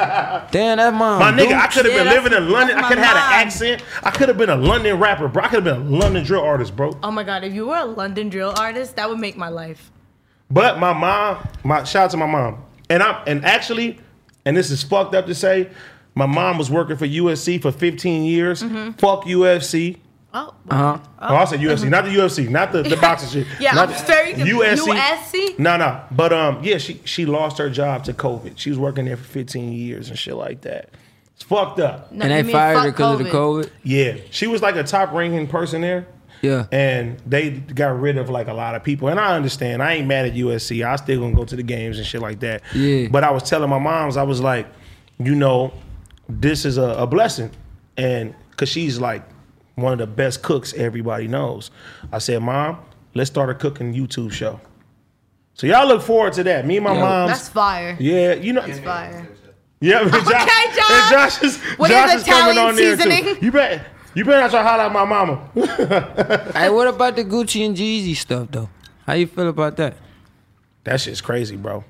Damn, that mom. My nigga, dude. I could have been Yeah, living in London. that's I could my have had an mom. accent. I could have been a London rapper, bro. I could have been a London drill artist, bro. Oh my God, if you were a London drill artist, that would make my life. But my mom, shout out to my mom. And actually, this is fucked up to say, my mom was working for USC for 15 years. Fuck UFC. Oh. Uh-huh. Oh, I said UFC, not the UFC, not the boxing shit. Yeah, not I'm very confused. USC? No. But yeah, she lost her job to COVID. She was working there for 15 years and shit like that. It's fucked up. No, And you they mean fired fuck her because of the COVID? Yeah, she was like a top ranking person there. Yeah. And they got rid of like a lot of people. And I understand. I ain't mad at USC. I still gonna go to the games and shit like that. Yeah. But I was telling my moms, I was like, you know, this is a blessing. And because she's like one of the best cooks everybody knows. I said, Mom, let's start a cooking YouTube show. So y'all look forward to that. Me and my moms. That's fire. Yeah, you know. That's fire. Yeah, Okay, Josh. And Josh is, What Josh is is coming Italian on there seasoning? too. You better not try to holler at my mama. Hey, what about the Gucci and Jeezy stuff though? How you feel about that? That shit's crazy, bro.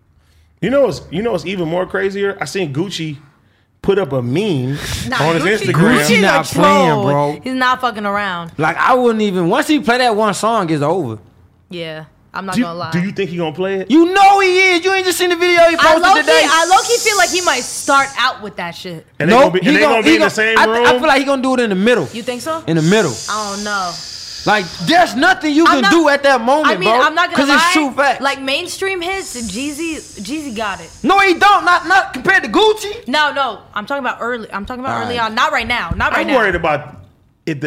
You know what's even more crazier? I seen Gucci put up a meme on his Instagram. Gucci not a troll. playing, bro. He's not fucking around. Like I wouldn't even once he play that one song, it's over. Yeah, I'm not gonna lie. Do you think he gonna play it? You know he is. You ain't just seen the video he I posted today. low-key feel like he might start out with that shit. And they Nope, gonna be in the same room. I feel like he gonna do it in the middle. You think so? In the middle. I don't know. Like there's nothing you I'm can not- do at that moment, I mean, bro. I'm not gonna lie. Because it's true fact. Like mainstream hits, Jeezy got it. No, he don't. Not compared to Gucci. No. I'm talking about early. I'm talking about All early right. on. Not right now. Not right I'm now. worried about it.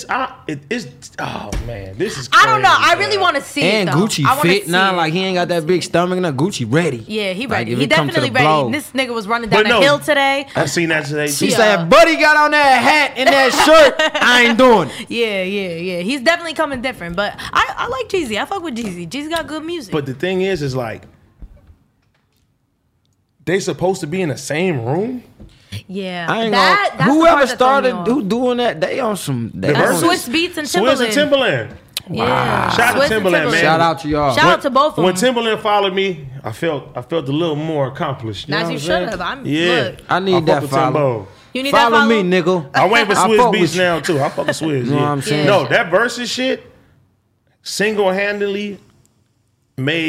Oh man, this is. I don't know. crazy, I really bro. want to see And it though. Gucci I wanna fit see now. it. Like he ain't got that big stomach. Now Gucci ready. Yeah, he Like, ready. if He it come to definitely the blow. ready. This nigga was running down But a no. hill today. I seen that today. Too. He Yeah. said, "Buddy got on that hat and that shirt. I ain't doing it." Yeah. He's definitely coming different. But I like Jeezy. I fuck with Jeezy. Jeezy got good music. But the thing is like, they supposed to be in the same room. yeah, I ain't that's gonna. the Whoever part that threw me started off. doing that, they on some. They The on verses. some- Swiss Beats and Swizz and Timberland. Timberland. Yeah. Shout out to Swiss and Timberland, man. Shout out to y'all. Shout out to both of When them. Timberland followed me, I felt a little more accomplished. You As know you what I'm should saying? have. I'm- Yeah, look. I need fuck that with follow. Timbo. You need Follow that follow? me, nigga. I'm waiting for I Swizz fuck Beats with you. now too. I fuck with Swizz. Know what I'm saying? No, that versus shit single-handedly made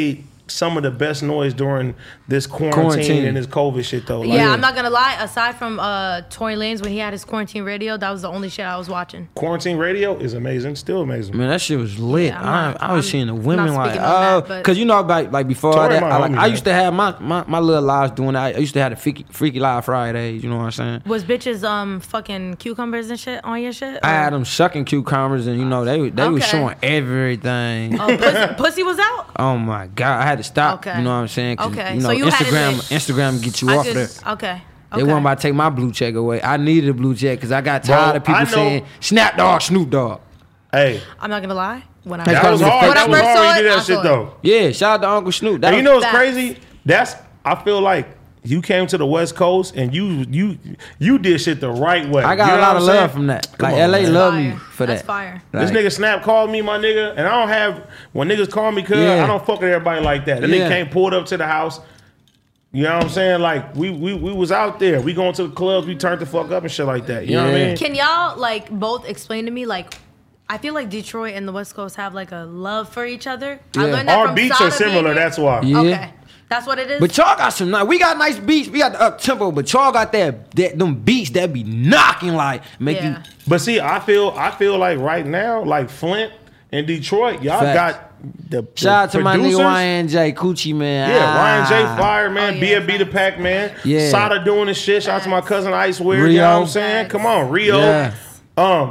some of the best noise during this quarantine and this COVID shit though. Like, I'm not gonna lie. Aside from Tory Lanez when he had his quarantine radio, that was the only shit I was watching. Quarantine radio is amazing, still amazing. Man, that shit was lit. I was seeing the women like, that, cause you know about like before Tory that, homie, I used to have my little lives doing that. I used to have the Freaky Live Fridays. You know what I'm saying? Was bitches fucking cucumbers and shit on your shit? I had them sucking cucumbers, and you know they was showing everything. Oh, pussy was out. Oh my god, I had to stop. Okay. You know what I'm saying? Okay. You know, So you Instagram get you off there. Okay. They wasn't about to take my blue check away. I needed a blue check because I got tired of people saying Snap Dogg, Snoop Dogg. Hey, I'm not gonna lie. When that was hard. That was hard when you did that shit though. Yeah, shout out to Uncle Snoop. You know what's crazy? I feel like you came to the West Coast and you did shit the right way. I got a lot of love from that. Like LA love me for that. That's fire. This nigga Snap called me my nigga, and I don't have when niggas call me cuz I don't fuck with everybody like that. The nigga came pulled up to the house. You know what I'm saying? Like we was out there. We going to the clubs. We turned the fuck up and shit like that. You know what I mean? Can y'all like both explain to me like? I feel like Detroit and the West Coast have like a love for each other. Yeah. I learned that Our from beats Sada are similar. Baker. That's why. Yeah. Okay, that's what it is. But y'all got some nice. We got nice beats. We got the up tempo. But y'all got them beats that be knocking like make you. But see, I feel like right now, like Flint and Detroit, y'all got the shout out to producers. my nigga YNJ Coochie man. Yeah, Ryan J Fire man, BFB the Pack man. Yeah. Sada doing this shit. Shout out to my cousin Ice Weird. Rio. You know what I'm saying? Come on, Rio. Yeah.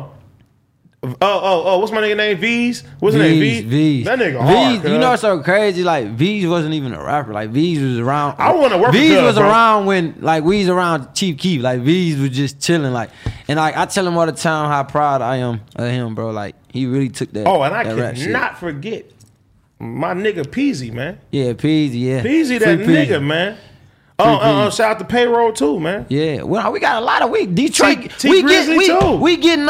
What's my nigga name? V's? What's his name? V's. That nigga hard. You know what's so crazy? Like V's wasn't even a rapper. Like V's was around. I want to work V's with was bro. around when like We's around Chief Keef. Like V's was just chilling. Like and like I tell him all the time how proud I am of him, bro. Like he really took that. Oh, and I that cannot forget my nigga Peasy, man. Yeah, Peasy. Yeah, Peasy, that nigga, man. Shout out to Payroll too, man. Yeah, well, we got a lot of Detroit. T Grizzly too. We getting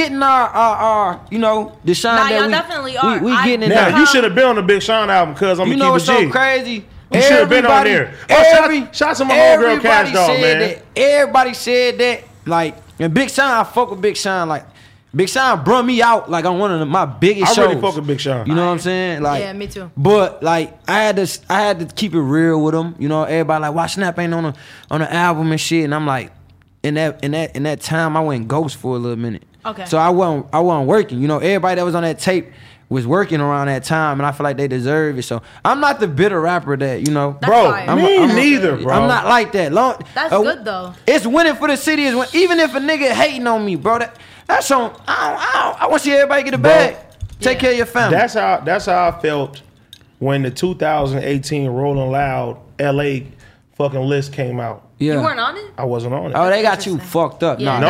our you know the Sean Nah, that y'all we definitely are. We getting it. Now you should have been on the Big Sean album, cause I'm you a know what's G. so crazy. You should have been on there. Shout out to my homegirl Cash Dog, man. Everybody said that. Like, and Big Sean, I fuck with Big Sean. Like, Big Sean brought me out like on one of my biggest shows. I really fuck with Big Sean. You know what I'm saying? Like, yeah, me too. But like, I had to keep it real with him. You know, everybody like, why Snap ain't on the album and shit. And I'm like, in that time, I went ghost for a little minute. Okay. So I wasn't working. You know, everybody that was on that tape was working around that time, and I feel like they deserve it. So I'm not the bitter rapper that, you know. That's bro, fire. me neither, bro. I'm not like that. That's good though. It's winning for the city. Even if a nigga hating on me, bro, that's on. I want to see everybody get a bag. Take care of your family. That's how I felt when the 2018 Rolling Loud LA fucking list came out. Yeah. You weren't on it? I wasn't on it. Oh, they got you fucked up. Yeah.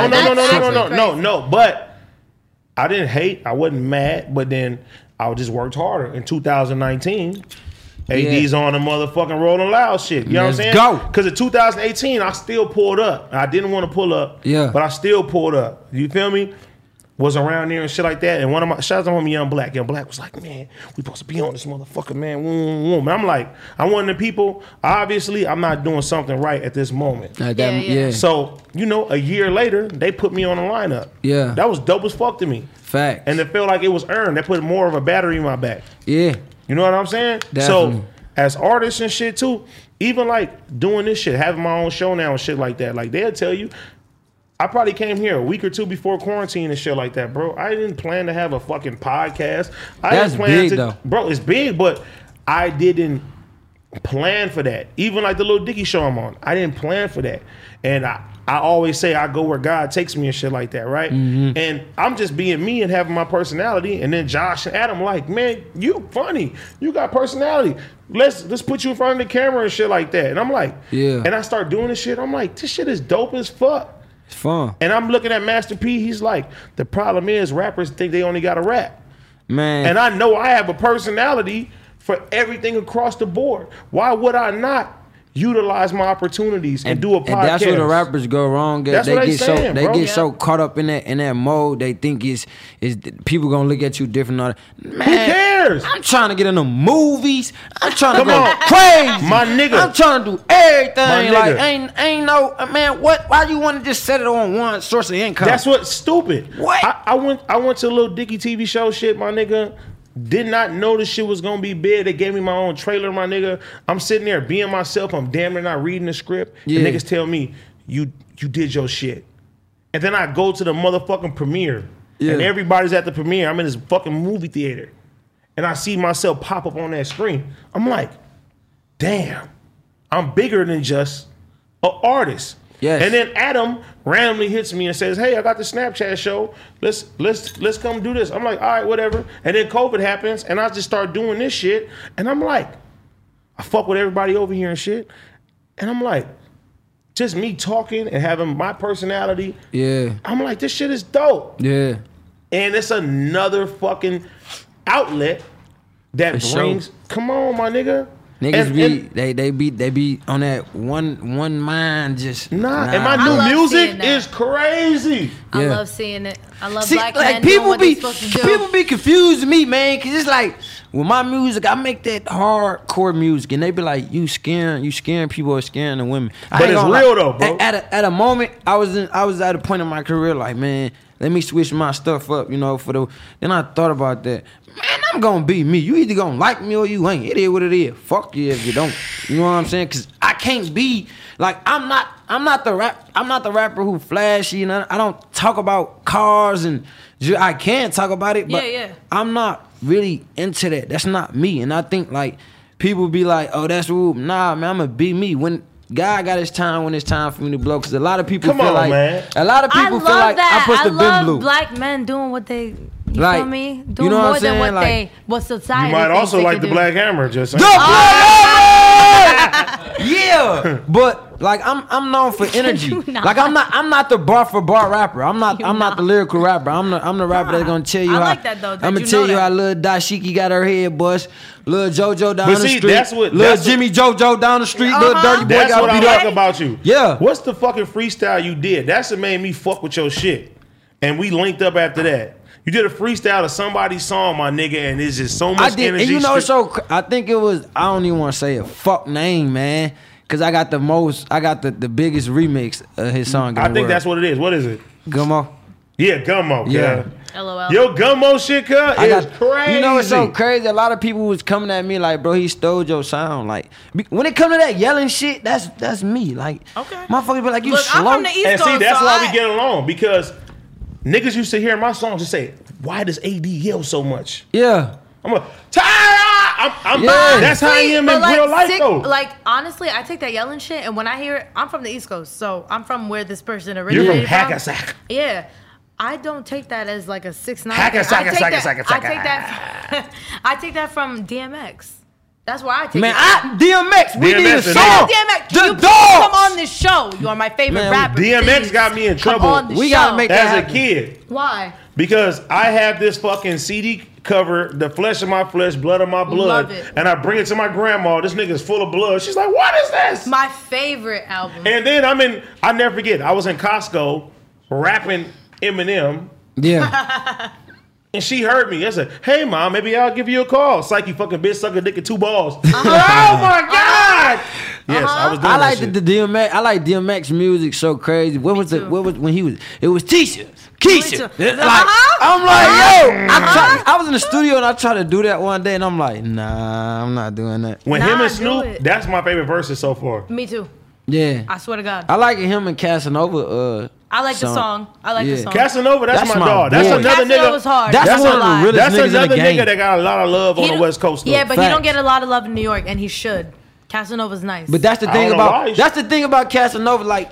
No. But I didn't hate. I wasn't mad. But then I just worked harder. In 2019, AD's on the motherfucking Rolling Loud shit. You know what I'm saying? Go. Because in 2018, I still pulled up. I didn't want to pull up. Yeah. But I still pulled up. You feel me? Was around there and shit like that. And one of my shout out to homie Young Black. Young Black was like, man, we supposed to be on this motherfucker, man. And I'm like, I'm one of the people, obviously, I'm not doing something right at this moment. Yeah. So, you know, a year later, they put me on the lineup. Yeah. That was dope as fuck to me. Facts. And it felt like it was earned. They put more of a battery in my back. Yeah. You know what I'm saying? Definitely. So, as artists and shit too, even like doing this shit, having my own show now and shit like that, like they'll tell you, I probably came here a week or two before quarantine and shit like that, bro. I didn't plan to have a fucking podcast. That's big, though. Bro, it's big, but I didn't plan for that. Even like the Lil Dicky show I'm on, I didn't plan for that. And I always say I go where God takes me and shit like that, right? Mm-hmm. And I'm just being me and having my personality. And then Josh and Adam like, man, you funny. You got personality. Let's put you in front of the camera and shit like that. And I'm like, yeah. And I start doing this shit. I'm like, this shit is dope as fuck. It's fun. And I'm looking at Master P. He's like, the problem is rappers think they only got to rap. Man. And I know I have a personality for everything across the board. Why would I not utilize my opportunities and do a podcast? And that's where the rappers go wrong. That's they what get saying, they bro. get so caught up in that mode. They think is people gonna look at you different. Man, who cares? I'm trying to get in the movies. I'm trying to Come go on. crazy, My nigga. I'm trying to do everything. My Like nigga. ain't no man. What? Why you want to just set it on one source of income? That's what's stupid. What? I went to a little Dicky TV show shit, my nigga. Did not know this shit was gonna be big. They gave me my own trailer, my nigga. I'm sitting there being myself. I'm damn near not reading the script. Yeah. And niggas tell me, you did your shit. And then I go to the motherfucking premiere. Yeah. And everybody's at the premiere. I'm in this fucking movie theater. And I see myself pop up on that screen. I'm like, damn, I'm bigger than just an artist. Yes. And then Adam randomly hits me and says, hey, I got the Snapchat show. Let's come do this. I'm like, all right, whatever. And then COVID happens and I just start doing this shit. And I'm like, I fuck with everybody over here and shit. And I'm like, just me talking and having my personality. Yeah. I'm like, this shit is dope. Yeah. And it's another fucking outlet that For brings, sure. come on, my nigga. Niggas they be on that one mind just and my new love music seeing that. is crazy. I Yeah. love seeing it. I love See, black like men doing people what they're be supposed to do. people be confused with me, man, cause it's like with my music, I make that hardcore music, and they be like, "You scaring people or scaring the women." I But ain't it's gonna real lie. though, bro. At a moment, I was at a point in my career, like, man, let me switch my stuff up, Then I thought about that. Man, I'm gonna be me. You either gonna like me or you ain't. It is what it is. Fuck you if you don't. You know what I'm saying? Cause I can't be like I'm not the rapper who flashy. I don't talk about cars and I can talk about it, but Yeah. I'm not really into that. That's not me. And I think like people be like, oh, that's rude. Nah, man, I'm gonna be me. When God got his time, when it's time for me to blow. Cause a lot of people Come feel on, like man. a lot of people I feel love like that. I'm supposed to love been blue. black men doing what they, you Like, feel me? you Doing know what I'm more than saying? what Like, what society You might thinks also they like can the do. Black Hammer, just saying. The Black Hammer! Yeah, but like I'm known for energy. You not. Like I'm not the bar for bar rapper. I'm not the lyrical rapper. I'm the rapper that's gonna tell you I how. like that, though, that I'm you gonna tell know you that. how Lil Dashiki got her head bust. Lil JoJo down But the see, street. that's what- Lil that's what- Jimmy JoJo down the street. Lil Dirty Boy That's got what I beat like up. about you. Yeah. What's the fucking freestyle you did? That's what made me fuck with your shit. And we linked up after that. You did a freestyle of somebody's song, my nigga, and it's just so much I did, energy. and I think it was. I don't even want to say a fuck name, man, because I got the biggest remix of his song. I think that's what it is. What is it? Gummo. Yeah, Gummo. Yeah. Yeah. LOL. Yo, Gummo shit, cuz, is crazy. You know it's so crazy. A lot of people was coming at me like, bro, he stole your sound. Like when it come to that yelling shit, that's me. Like, Okay. motherfuckers be like, you Look, slow. I'm from the East And see, Coast, that's so why I- we get along, because niggas used to hear my songs and say, why does AD yell so much? Yeah. I'm like, Tyra! I'm Yeah. That's how I am But in real life, though. Like honestly, I take that yelling shit, and when I hear it, I'm from the East Coast, so I'm from where this person You're originated from Hackensack. Yeah. I don't take that as like a 6ix9ine. Hackensack, I take Hackensack, that. I take that from DMX. That's where I take Man, it. DMX, we DMX need a and song. DMX, The you Dogs. come on this show. You are my favorite Man, rapper. DMX Please got me in come trouble. on the We show. gotta make that As a happen. kid. Why? Because I have this fucking CD cover, The Flesh of My Flesh, Blood of My Blood, Love it. and I bring it to my grandma. This nigga's full of blood. She's like, what is this? My favorite album. And then I never forget, I was in Costco rapping Eminem, Yeah. and she heard me. I said, hey, mom, maybe I'll give you a call. Psyche fucking bitch, suck a dick in 2 balls. Oh, my God. Yes, I was doing I that like shit. the DMX. I like DMX music so crazy. What was too. when he was? It was Keisha. Keisha. too. Like, Uh-huh. I'm like, yo. I was in the studio and I tried to do that one day, and I'm like, nah, I'm not doing that. When Nah, him and do Snoop, it. that's my favorite verses so far. Me too. Yeah. I swear to God. I like him and Casanova. I like the song. I like the Yeah. song. Casanova, that's That's my my dog. That's boy. another Casanova's nigga. hard. That's That's one a of the lie. realest That's niggas in the another game. nigga that got a lot of love on the don't- West Coast. Though. Yeah, but he Facts. don't get a lot of love in New York, and he should. Casanova's nice. But that's the I thing don't know why. about that's the thing about Casanova. Like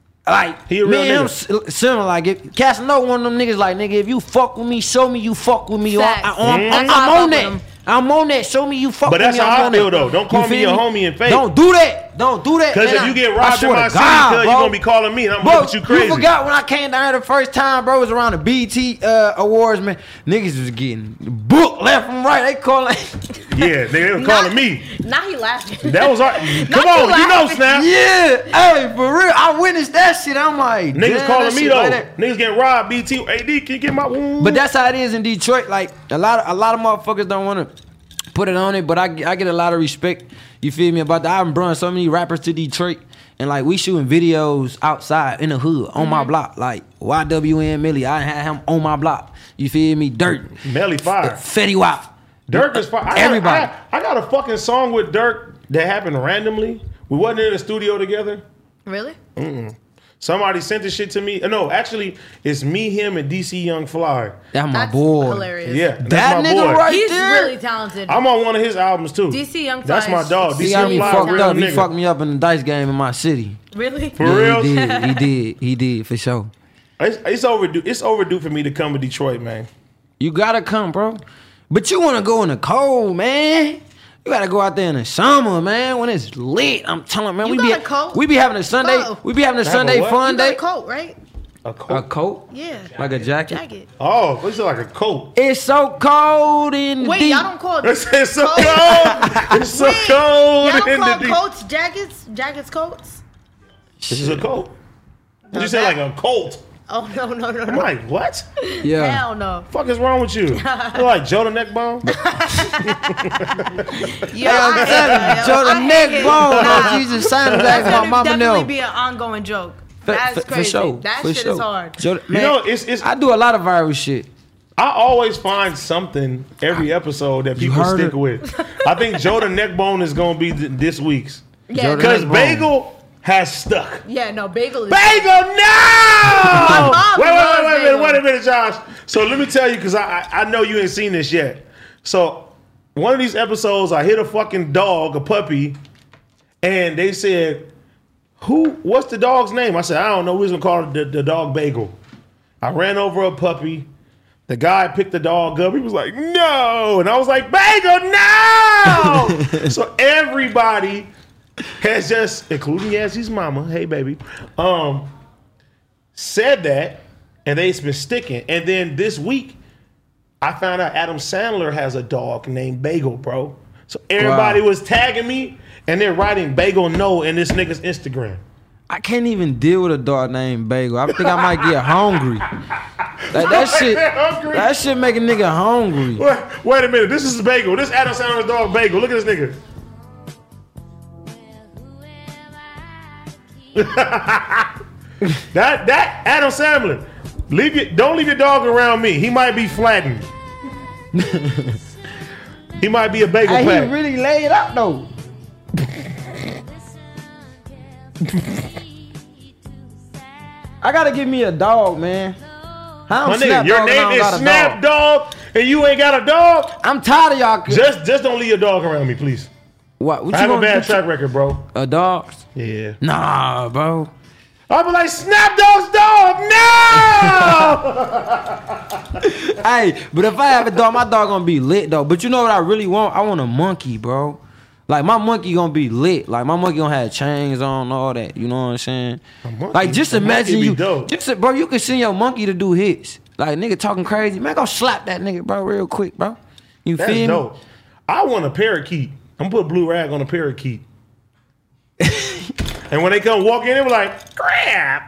He a me real and him nigga. similar. Like if Casanova, one of them niggas. Like nigga, if you fuck with me, show me you fuck with me. Or Facts. I'm That's how I on fuck with that. him. I'm on that. Show me you fuck But with that's me. how I'm I on feel, that. though. Don't call You me feel your homie in fake. Don't do that. Don't do that. Because man. if you get I robbed in swear my to city, God, cuz you bro. gonna be calling me, and I'm Bro, looking at you crazy. You forgot when I came down here the first time, bro. It was around the BET awards, man. Niggas was getting booked left and right. They calling. Yeah, they was calling me. now he laughing. That was our. Come Not on, you you know, laughing. Snap. Yeah, hey, for real. I witnessed that shit. I'm like, Niggas damn, calling that me shit though. like that. Niggas getting robbed. BT, AD, can you get my? But that's how it is in Detroit. Like a lot of motherfuckers don't want to put it on it, but I get a lot of respect. You feel me about that? I've brought so many rappers to Detroit, and like we shooting videos outside in the hood on my block. Like YWN Millie, I had him on my block. You feel me? Dirt, Melly fire. Fetty Wap. Dirk is fine. Everybody. I got a fucking song with Dirk that happened randomly. We wasn't in the studio together. Really? Somebody sent this shit to me. No, actually, it's me, him, and DC Young Fly. That's my boy. Hilarious. Yeah, That that's my nigga boy. right He's there. really talented. I'm on one of his albums too. DC Young Fly That's my is dog. DC He got Young me Fly, fucked real up. He nigga. fucked me up in the dice game in my city. Really? For real? He did for sure. It's overdue. It's overdue for me to come to Detroit, man. You gotta come, bro. But you wanna go in the cold, man. You gotta go out there in the summer, man, when it's lit. I'm telling man, You got a coat? we be having a Sunday, Oh. we be having a Have a Sunday what? fun You got day. a coat, right? A coat. A coat? Yeah. Like a jacket? Jacket. Oh, it's like a coat. It's so cold in the Wait, deep. y'all don't call It's so coat? cold. It's so cold Y'all in don't the call deep. coats jackets? Jackets coats? This is a coat. Did you say like a colt? Oh no. I'm like, what? Yeah. Hell no. Fuck is wrong with you? You like Joe the Neckbone? Yeah, I'm telling you, Joe the neck bone. No, Jesus, sound like That's my gonna mama definitely know. be an ongoing joke. That's crazy. For sure. That for shit sure. is hard. Joe, man, You know, it's. I do a lot of viral shit. I always find something every episode that people heard stick it. with. I think Joe the Neckbone is gonna be this week's Yeah, Joe the because Neckbone. Bagel has stuck. yeah, no, bagel is Bagel, no! mom Wait loves a bagel. minute, Josh. So let me tell you, because I know you ain't seen this yet. So one of these episodes, I hit a fucking dog, a puppy, and they said, what's the dog's name? I said, I don't know. We was gonna call it the dog Bagel. I ran over a puppy. The guy picked the dog up. He was like, no. And I was like, Bagel, no! So everybody has just, including Yazzy's mama, hey baby, said that, and they've been sticking. And then this week, I found out Adam Sandler has a dog named Bagel, bro. So everybody was tagging me, and they're writing Bagel no in this nigga's Instagram. I can't even deal with a dog named Bagel. I think I might get hungry. That shit make a nigga hungry. Wait a minute, this is Bagel. This Adam Sandler's dog Bagel. Look at this nigga. that Adam Sandler. Don't leave your dog around me. He might be flattened. He might be a bagel Hey, pack. he really laid up though. I gotta give me a dog, man. I My don't nigga, snap your dog and I name don't is got a Snap dog. Dog, and you ain't got a dog. I'm tired of y'all. Just don't leave your dog around me, please. What I you have a gonna bad do? track record, bro. A dog? Yeah. Nah, bro. I'll be like, Snap Dog's dog, no! Hey, but if I have a dog, my dog gonna be lit though. But you know what I really want? I want a monkey, bro. Like my monkey gonna be lit. Like my monkey gonna have chains on, all that. You know what I'm saying? Like just a monkey imagine be you, dope. bro. You can send your monkey to do hits. Like nigga talking crazy, man. Go slap that nigga, bro, real quick, bro. You That's feel me? dope. I want a parakeet. I'm gonna put a blue rag on a parakeet. And when they come walk in, they be like, crap.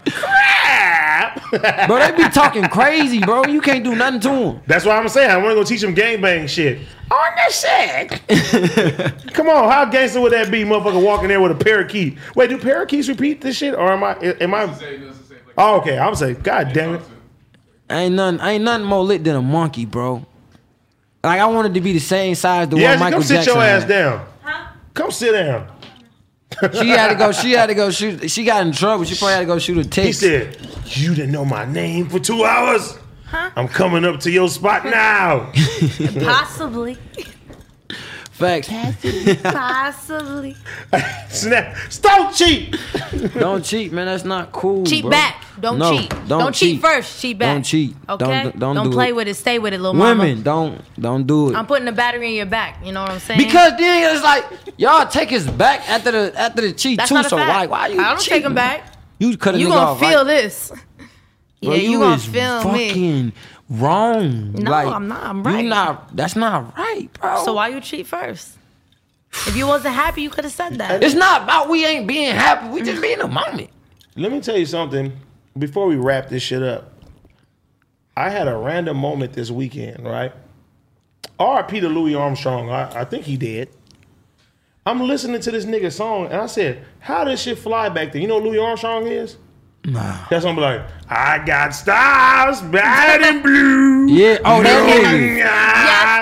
Bro, they be talking crazy, bro. You can't do nothing to them. That's what I'm saying. I want to go teach them gangbang shit. On the set. Come on, how gangster would that be, motherfucker, walking there with a parakeet? Wait, do parakeets repeat this shit, or am I? Oh, okay. I'm saying, God damn it. Ain't nothing more lit than a monkey, bro. Like I wanted to be the same size the Yeah, one Michael come sit Jackson your ass had. down. Come sit down. She had to go shoot. She got in trouble. She probably had to go shoot a text. He said, you didn't know my name for 2 hours? I'm coming up to your spot now. Possibly. Facts. Possibly. Snap. Don't cheat. Don't cheat, man. That's not cool. Cheat bro. back. Don't No, cheat. Don't cheat first. Cheat back. Don't cheat. Okay? Don't do play it. with it. Stay with it, little mama. Women, don't do it. I'm putting the battery in your back. You know what I'm saying? Because then it's like y'all take his back after the cheat that's too. not a So fact. why you? I don't take him back. You cut a You nigga gonna off, feel right? this. Yeah, Bro, you gonna is feel me. fucking wrong. No, like, I'm not. I'm right. You not. That's not right, bro. So why you cheat first? If you wasn't happy, you could have said that. It's not about we ain't being happy. We just be in the moment. Let me tell you something before we wrap this shit up. I had a random moment this weekend, right? R.I.P. to Louis Armstrong. I think he did. I'm listening to this nigga song, and I said, how does shit fly back there? You know who Louis Armstrong is? Nah. That's gonna be like, I got stars bright and blue. Yeah. Oh, that nigga.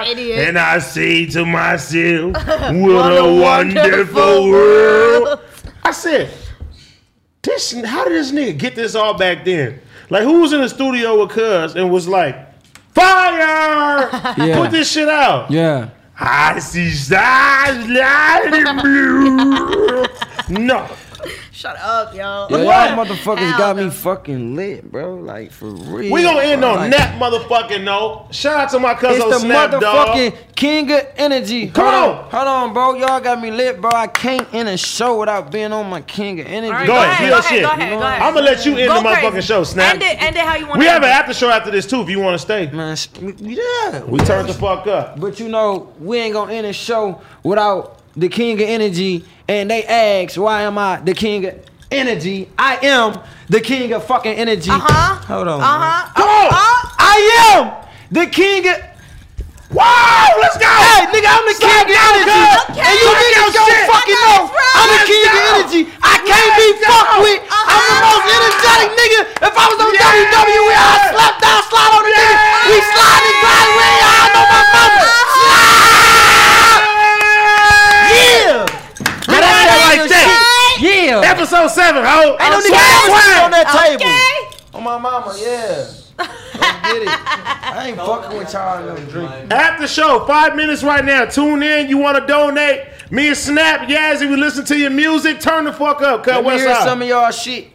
Idiot. And I say to myself, what a wonderful world. I said, how did this nigga get this all back then? Like, who was in the studio with Cuz and was like, fire! Yeah. Put this shit out. Yeah. I see stars lighting blue. No. Shut up, yo. Yeah, y'all motherfuckers Hell got no. me fucking lit, bro. Like, for real. We gonna end bro. on Like, that motherfucking note. Shout out to my cousin It's the Snap, dog. motherfucking king of energy. Come on. Hold on, bro. Y'all got me lit, bro. I can't end a show without being on my king of energy. All right, Go ahead, do your shit. Go ahead. I'm gonna let you end Go the motherfucking crazy. show, Snap. End it how you want We to have end an it. after show after this too if you want to stay. Man, yeah. We turned the fuck up. But you know, we ain't gonna end a show without the king of energy. And they ask, why am I the king of energy? I am the king of fucking energy. Hold on. man. Come on. I am the king of... Wow, let's go. Hey, nigga, I'm the king of energy. Okay. And you Slap niggas your don't shit. fucking know I'm the king of energy. I can't be fucked with. I'm the most energetic nigga. If I was on WWE, I'd slap down, slide on the nigga. We slide and glide. We ain't all know my mama. Yeah. Now that's that like that. Yeah. Episode 7, ho. Ain't no nigga ever on that table. On my mama, yeah. Let's get it. I ain't fucking with y'all no drink. After show, 5 minutes right now. Tune in. You want to donate? Me and Snap, Yazzie, we listen to your music. Turn the fuck up. Cut Let me what's hear up? some of y'all shit.